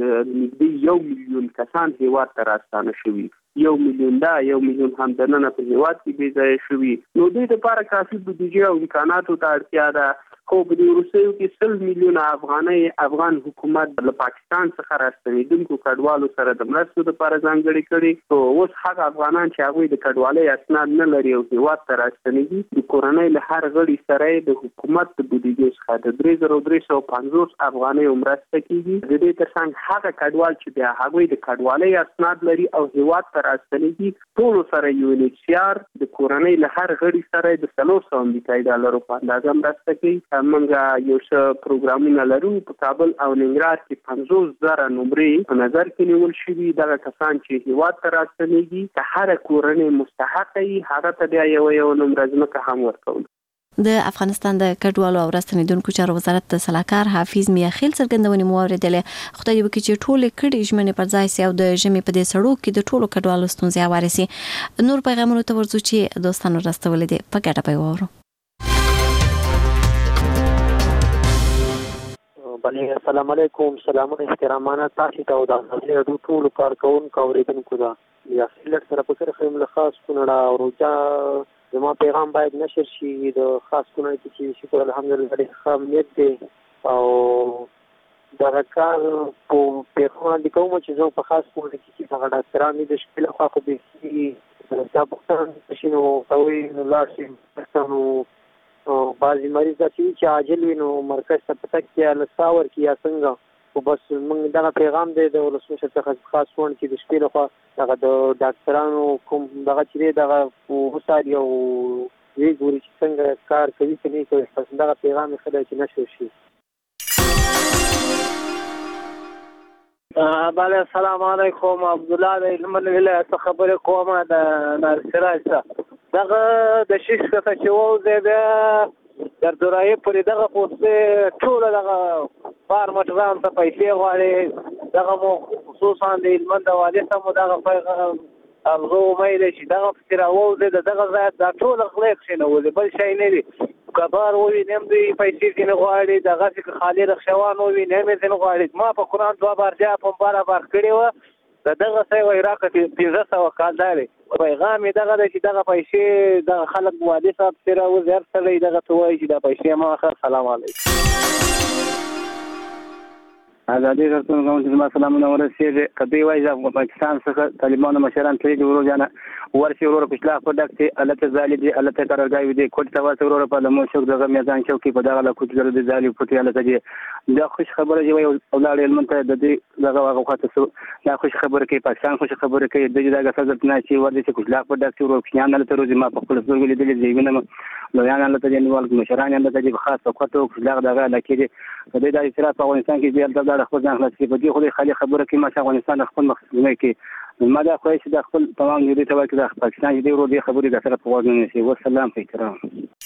نږدې یو میلیون کسان هیواد ته راستانه شوي. یو میلیون دا یو میلیون هم دننه په هیواد کې بې ځایه شوي. نو دوی دپاره کافي بودیجې او امکاناتو ته اړتیا ده. خو په دې وروستیو کې سل میلیونه افغانۍ افغان حکومت له پاکستان څخه راستنېدونکو کډوالو سره د مرستو لپاره ځانګړي کړي. او اوس هغه افغانان چې هغوی د کډوالۍ اسناد نه لري او هېواد ته راستنېږي د کورنۍ له هر غړي سره د حکومت د بودیجې څخه د درې زره درې سوه پنځوس افغانۍ مرسته کیږي. د دې ترڅنګ هغه کډوال چې بیا هغوی د کډوالۍ اسناد لري او هیواد ته راستنېږي ټولو سره یو ان ایچ سی آر د کورنۍ له هر غړي سره د څلور سوه امریکایي ډالرو په اندازه مرسته کوي. موږ یو څه پروګرامونه لرو په کابل او ننګرهار کې پنځوس زره نمرې په نظر کې نیول شوي. دغه کسان چې هیواد ته راستنېږي که هر کورنۍ مستحقه وي هغه ته بیا یو یو نمره ځمکه هم ورکول. د افغانستان د کډوالو او راستنیدونکو چارو وزارت د سلاکار حافظ میاخیل څرګندونې مو اورېدلې. خدای دې وکړي چې ټولې کړي ژمنې پر ځای سي او د ژمي په دې سړو کې د ټولو کډوالو ستونزې هوارې سي. نور پیغامونو ته ورځو چې دوستانو راستولې دي په ګډه به واورو. بله السلام علیکم. سلامونه احترامانه تاسو ته او د ازادي ټول کارکونکو اوریدونکو ته یا سیلټ سره په سره خیم له خاص کونړه او روجا زما پیغام باید نشر شي د خاص کونړ کې چې شکر الحمدلله ډېر ښه امنیت دی او دغه کار په پیغام لیکوم چې زه په خاص کونړ کې چې هغه ډاکټران دي د شپې لخوا خو بیخي دا پوښتنه شي نو کوي نو لاړ شي نو بعضې مریض داسې چې عاجل وي نو مرکز ته په تګ کې یا له ساه ورکړي یا څنګه. خو بس موږ دغه پیغام دی د ولسمشر څخه خاص کونړ کې د شپې لخوا دغه د ډاکټرانو کوم دغه چې دی دغه وڅاري او ویې ګوري چې څنګه کار کوي که نه کوي. بس دغه پیغام یې ښه دی چې نشر شي. بله السلام علیکم. عبدالله د هلمند ولایت څخه خبرې کوم د نارسراج څخه. دغه د شیش څخه چې ووځي بیا در دورایې پورې دغه پوستې ټوله دغه بار مټران ته پیسې غواړي. دغه مو خصوصا د هلمند د والي ته مو دغه پیغام زه امید چې دغه پسې راووځي د دغه ځای دا ټوله غلی کښېنولي بل شی نه دي. که بار وویني هم دوی پیسې ځینې غواړي دغسې که خالي رخشوان وویني هم یې ځینې غواړي. ما په قرآن دوه بارجا په باره بار کړې وه د دغه څه وایي راکړه پنځه سوه کال دا دی. پیغام یې دغه دی چې دغه پیسې دغه خلک والي صاحب پسې راوځي هر سړی دغه څه وایي چې دا پیسې ما اخر. سلام علیکم. ازادي راډیو کوم چې ما سلامونه ورسېږي. که دوی وایي د پاکستان څخه طالبانو مشران تللي دي ورور جانه ورشي ورور په اصلاح په ډک دي الته ځالي دي الته قرارګاوي دي کوټ ته ورسه ورور په لمون شوک دغه میدان چوکي په دغه کوټ زره دي ځالي پټي الته دي. دا خوش خبره دی وایي اولاد علم ته د دې دغه واغه خاطر سو دا خوش خبره کوي پاکستان خوش خبره کوي د دې دغه صدر نه چې ور دي چې اصلاح په ډک ورور کښان نه تر ما په خپل سترګو لیدل دي وینم نو یان الله ته نیول مشران هم د دې خاص وخت او اصلاح دغه لکه دي د دې د اسراف په افغانستان کې بیا د خپل ځان خلاص کې په دې خو خالي خبره کوي ما افغانستان خپل مخزونه کې ما دا خو چې د خپل تمام دې ته وایي د پاکستان دې ورو دې خبرې د سره په وګڼل نشي. والسلام په احترام.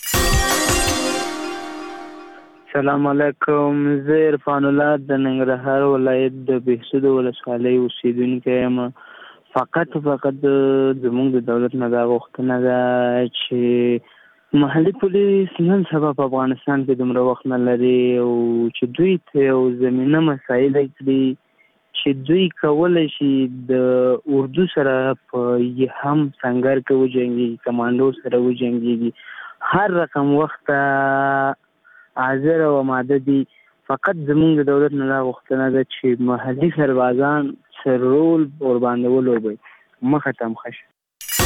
السلام علیکم. زه عرفان الله د ننګرهار ولایت د بهسود ولسوالۍ اوسیدونکی یم. فقط فقط زموږ د دولت نه دا غوښتنه ده چې محلي پولیس نن سبا په افغانستان کې دومره وخت نه لري او چې دوی ته یو زمینه مسایل کړي چې دوی کولی شي د اردو سره په هم سنګر کې وجنګېږي کمانډو سره وجنګېږي هر رقم وخت حاضر او آماده دي. فقط زموږ د دولت نه دا غوښتنه ده چې محلي سربازان څه رول ورباندې ولوبوي مخه ته مخه شي.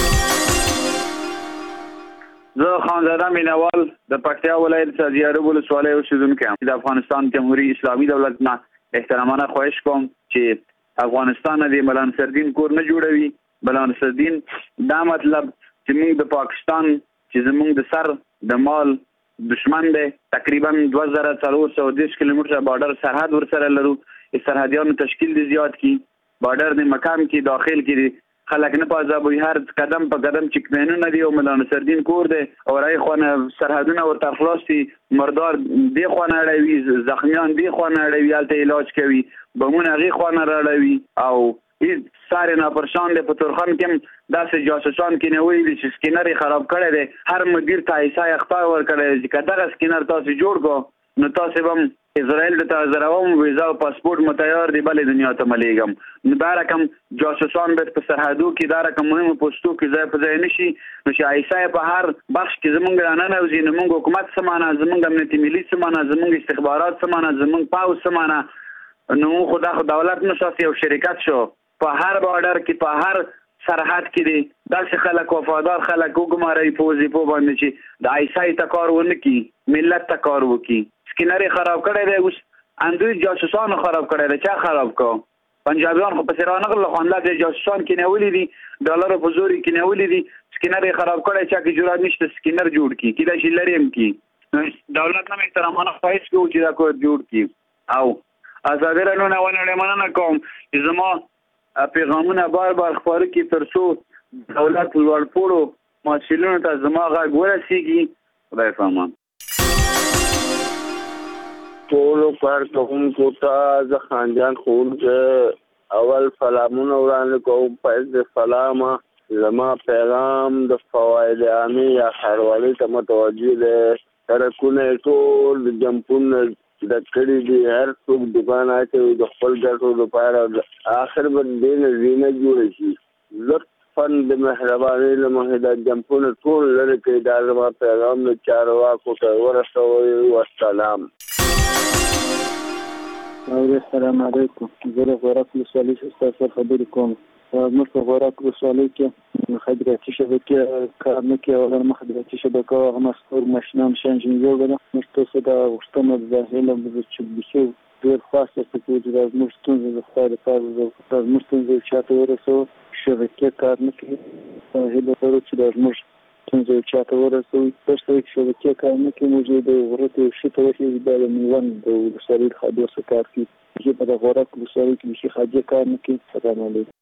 زه خانزاده مینوال د پکتیا ولایت سازي عرب ولسوالۍ اوسیدونکی یم. د افغانستان جمهوریت اسلامي دولت نه احترامانه خواهش کوم چې افغانستان د مولا نصرالدین کور نه جوړوي. مولا نصرالدین دا مطلب چې موږ د پاکستان چې زموږ د سر د مال دشمن دی تقریبا دوه زره څلور سوه دېرش کیلومتره بارډر سرحد ورسره لرو. سرحدیانو تشکیل دی زیات کی بارډر د مقام کې داخل کې خلک نه پازابوي هر قدم په قدم چې کمینونه دي او مولا نصرالدین کور دی او راي خوانه سرحدونه ورته خلاص دي مردار دی خوانه اړوي زخمیان دی خوانه اړوي هلته علاج کوي بمونه هغې خوانه راړوي او هېڅ سارې ناپرشان دی. په تورخم کې هم داسې جاسوسان کې نه ویلي چې سکینر یې خراب کړی دی. هر مدیر ته حصه اخطار ورکړی دی چې که دغه سکینر تاسې جوړ کړو نو تاسې به هم اسرائیل د تازروم ویزا او پاسپورت متیار دی بلې دنیا ته ملېږم. نو دا رقم جاسوسان به په سرحدو کې دا رقم مهمه پوسټو کې ځای په ځای نشي نو چې عیسی په هر بخش کې زمونږ رانه نوځي نو موږ حکومت سمانه زمونږ امنیتي ملي سمانه زمونږ استخبارات سمانه زمونږ پاوز سمانه نو خدا خو دولت نو شاسي او شرکت شو په هر بارډر کې په هر سرحد کې دي داسې خلک وفادار خلک وګماري پوزي په باندې چې د عیسی تکار ونکي ملت تکار وکي سکینری خراب کړی دی اوس اندوی جاسوسانو خراب کړی دی چا خراب کو پنجابیان خو په سیرانه غل خوانده د جاسوسان کې نیولې دي ډالر په زوري کې نیولې دي سکینری خراب کړی چا کې جوړه نشته سکینر جوړ کی کله چې لریم کی دولت نه احترامانه فایس کو چې دا کو جوړ کی او آزاد رانو نه ونه مننه کوم چې زما پیغامونه بار بار خبرو کې ترڅو دولت لوړپوړو مسؤلینو ته زما غږ ورسیږي خدای فهمان ټولو کارکوونکو ته زه خانجان ښوونکی اول سلامونه وړاندې کوم پس د سلامه زما پیغام د فواید عامې یا ښاروالۍ ته متوجه دی سړکونه یې ټول د جمپونه ډک کړي دي هر څوک دوکان اچوي د خپل ګټو لپاره آخر به دې نه زینه جوړه شي لطفا د مهربانۍ له مخې دا جمپونه ټول لرې کړي دا زما پیغام د چارواکو ته ورسوئ والسلام. السلام علیکم. زه د غورک ولسوالۍ څخه ستاسو خبرې کوم. موږ په غورک ولسوالۍ کې مخابراتي شبکې کار نه کوي او مخابراتي شبکه هغه مستور ماشینان شنجین جوړ ده. موږ تاسو د غوښتنو د ظاهره د چوبشو ډېر خاصه څه چې د موږ ستونزې د خپل لپاره د موږ ستونزې چاته ورسو شبکې کار نه کوي. هیله لرو چې د موږ ستونزې چاته ورسوي ترڅو چې شبکې کار نه کوي موږ د غورک شي ته ورسېږي دا د میوند د ولسوالۍ خاډو څخه کار کوي چې په د غورک ولسوالۍ کې شي خاډي کار نه کوي. سلام علیکم.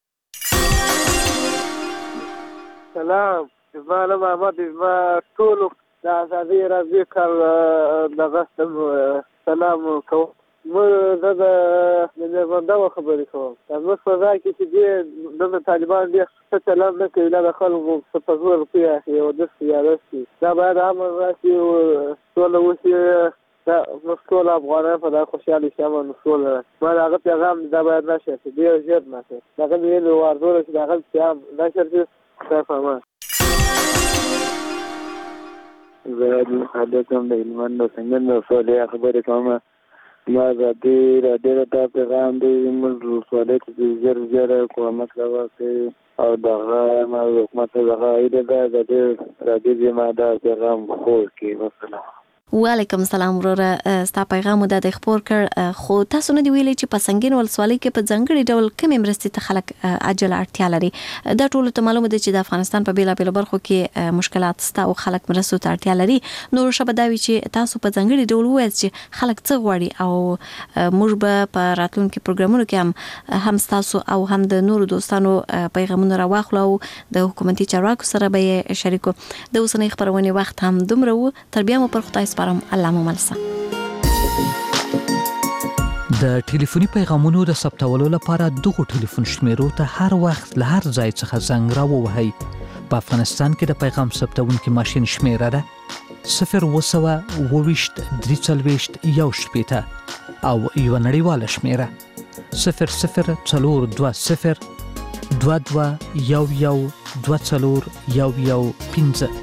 سلام زما محمد زما ټول د ازادي راځي کار دغه سلام کوم. مې دا د نړیوالو خبرې کوم. تاسو په ځای کې چې د طالبان ډېر څه چلند نه کوي دا خلکو په پزور کې یو د سیاسي دا باید هم راشي او ټول وسی دا مسکول افغانان په دا خوشاله شامل مسکول ما هغه پیغام دا باید نشه چې ډېر ژر نشه دا غوښتل ورته چې دا غل پیغام نشه چې فهمه زه د حدثم د علمان د څنګه نو سوالي خبرې کوم. ما د دې را ډېر دا پیغام دی موږ سوالات د زر زر حکومت راوځي او دغه ما حکومت دغه ایده دا د دې را دې ما دا پیغام خو کې مثلا وعلیکم السلام وروره ستا پیغام د خبر کړ خو تاسو نه دی ویلي چې په سنگین ولسوالۍ کې په ځنګړي ډول کوم مرستې ته خلک عاجل اړتیا لري. دا ټول ته معلومه ده چې د افغانستان په بیلا بیل برخو کې مشکلات ستا او خلک مرستو ته اړتیا لري. نو شپه دا وی چې تاسو په ځنګړي ډول وایي چې خلک څه غواړي او موږ به په راتلونکو پروګرامونو کې هم هم تاسو او هم د نورو دوستانو پیغامونه راوخلو د حکومتي چارواکو سره به شریکو. د اوسنۍ خبرونه وخت هم دومره و تر بیا مو پر خدای الله مو ملسه. د ټلیفوني پیغامونو د ثبتولو لپاره دغه ټلیفون شمیرو ته هر وخت له هر ځای څخه زنګ راووهئ. په افغانستان کې د پیغام ثبتونکي ماشین شمیره ده صفر وسوه اوويشت درې څلوېښت یو شپېته او یو نړیواله شمیره صفر صفر څلور دوه صفر دوه دوه یو یو دوه څلور یو یو پنځه.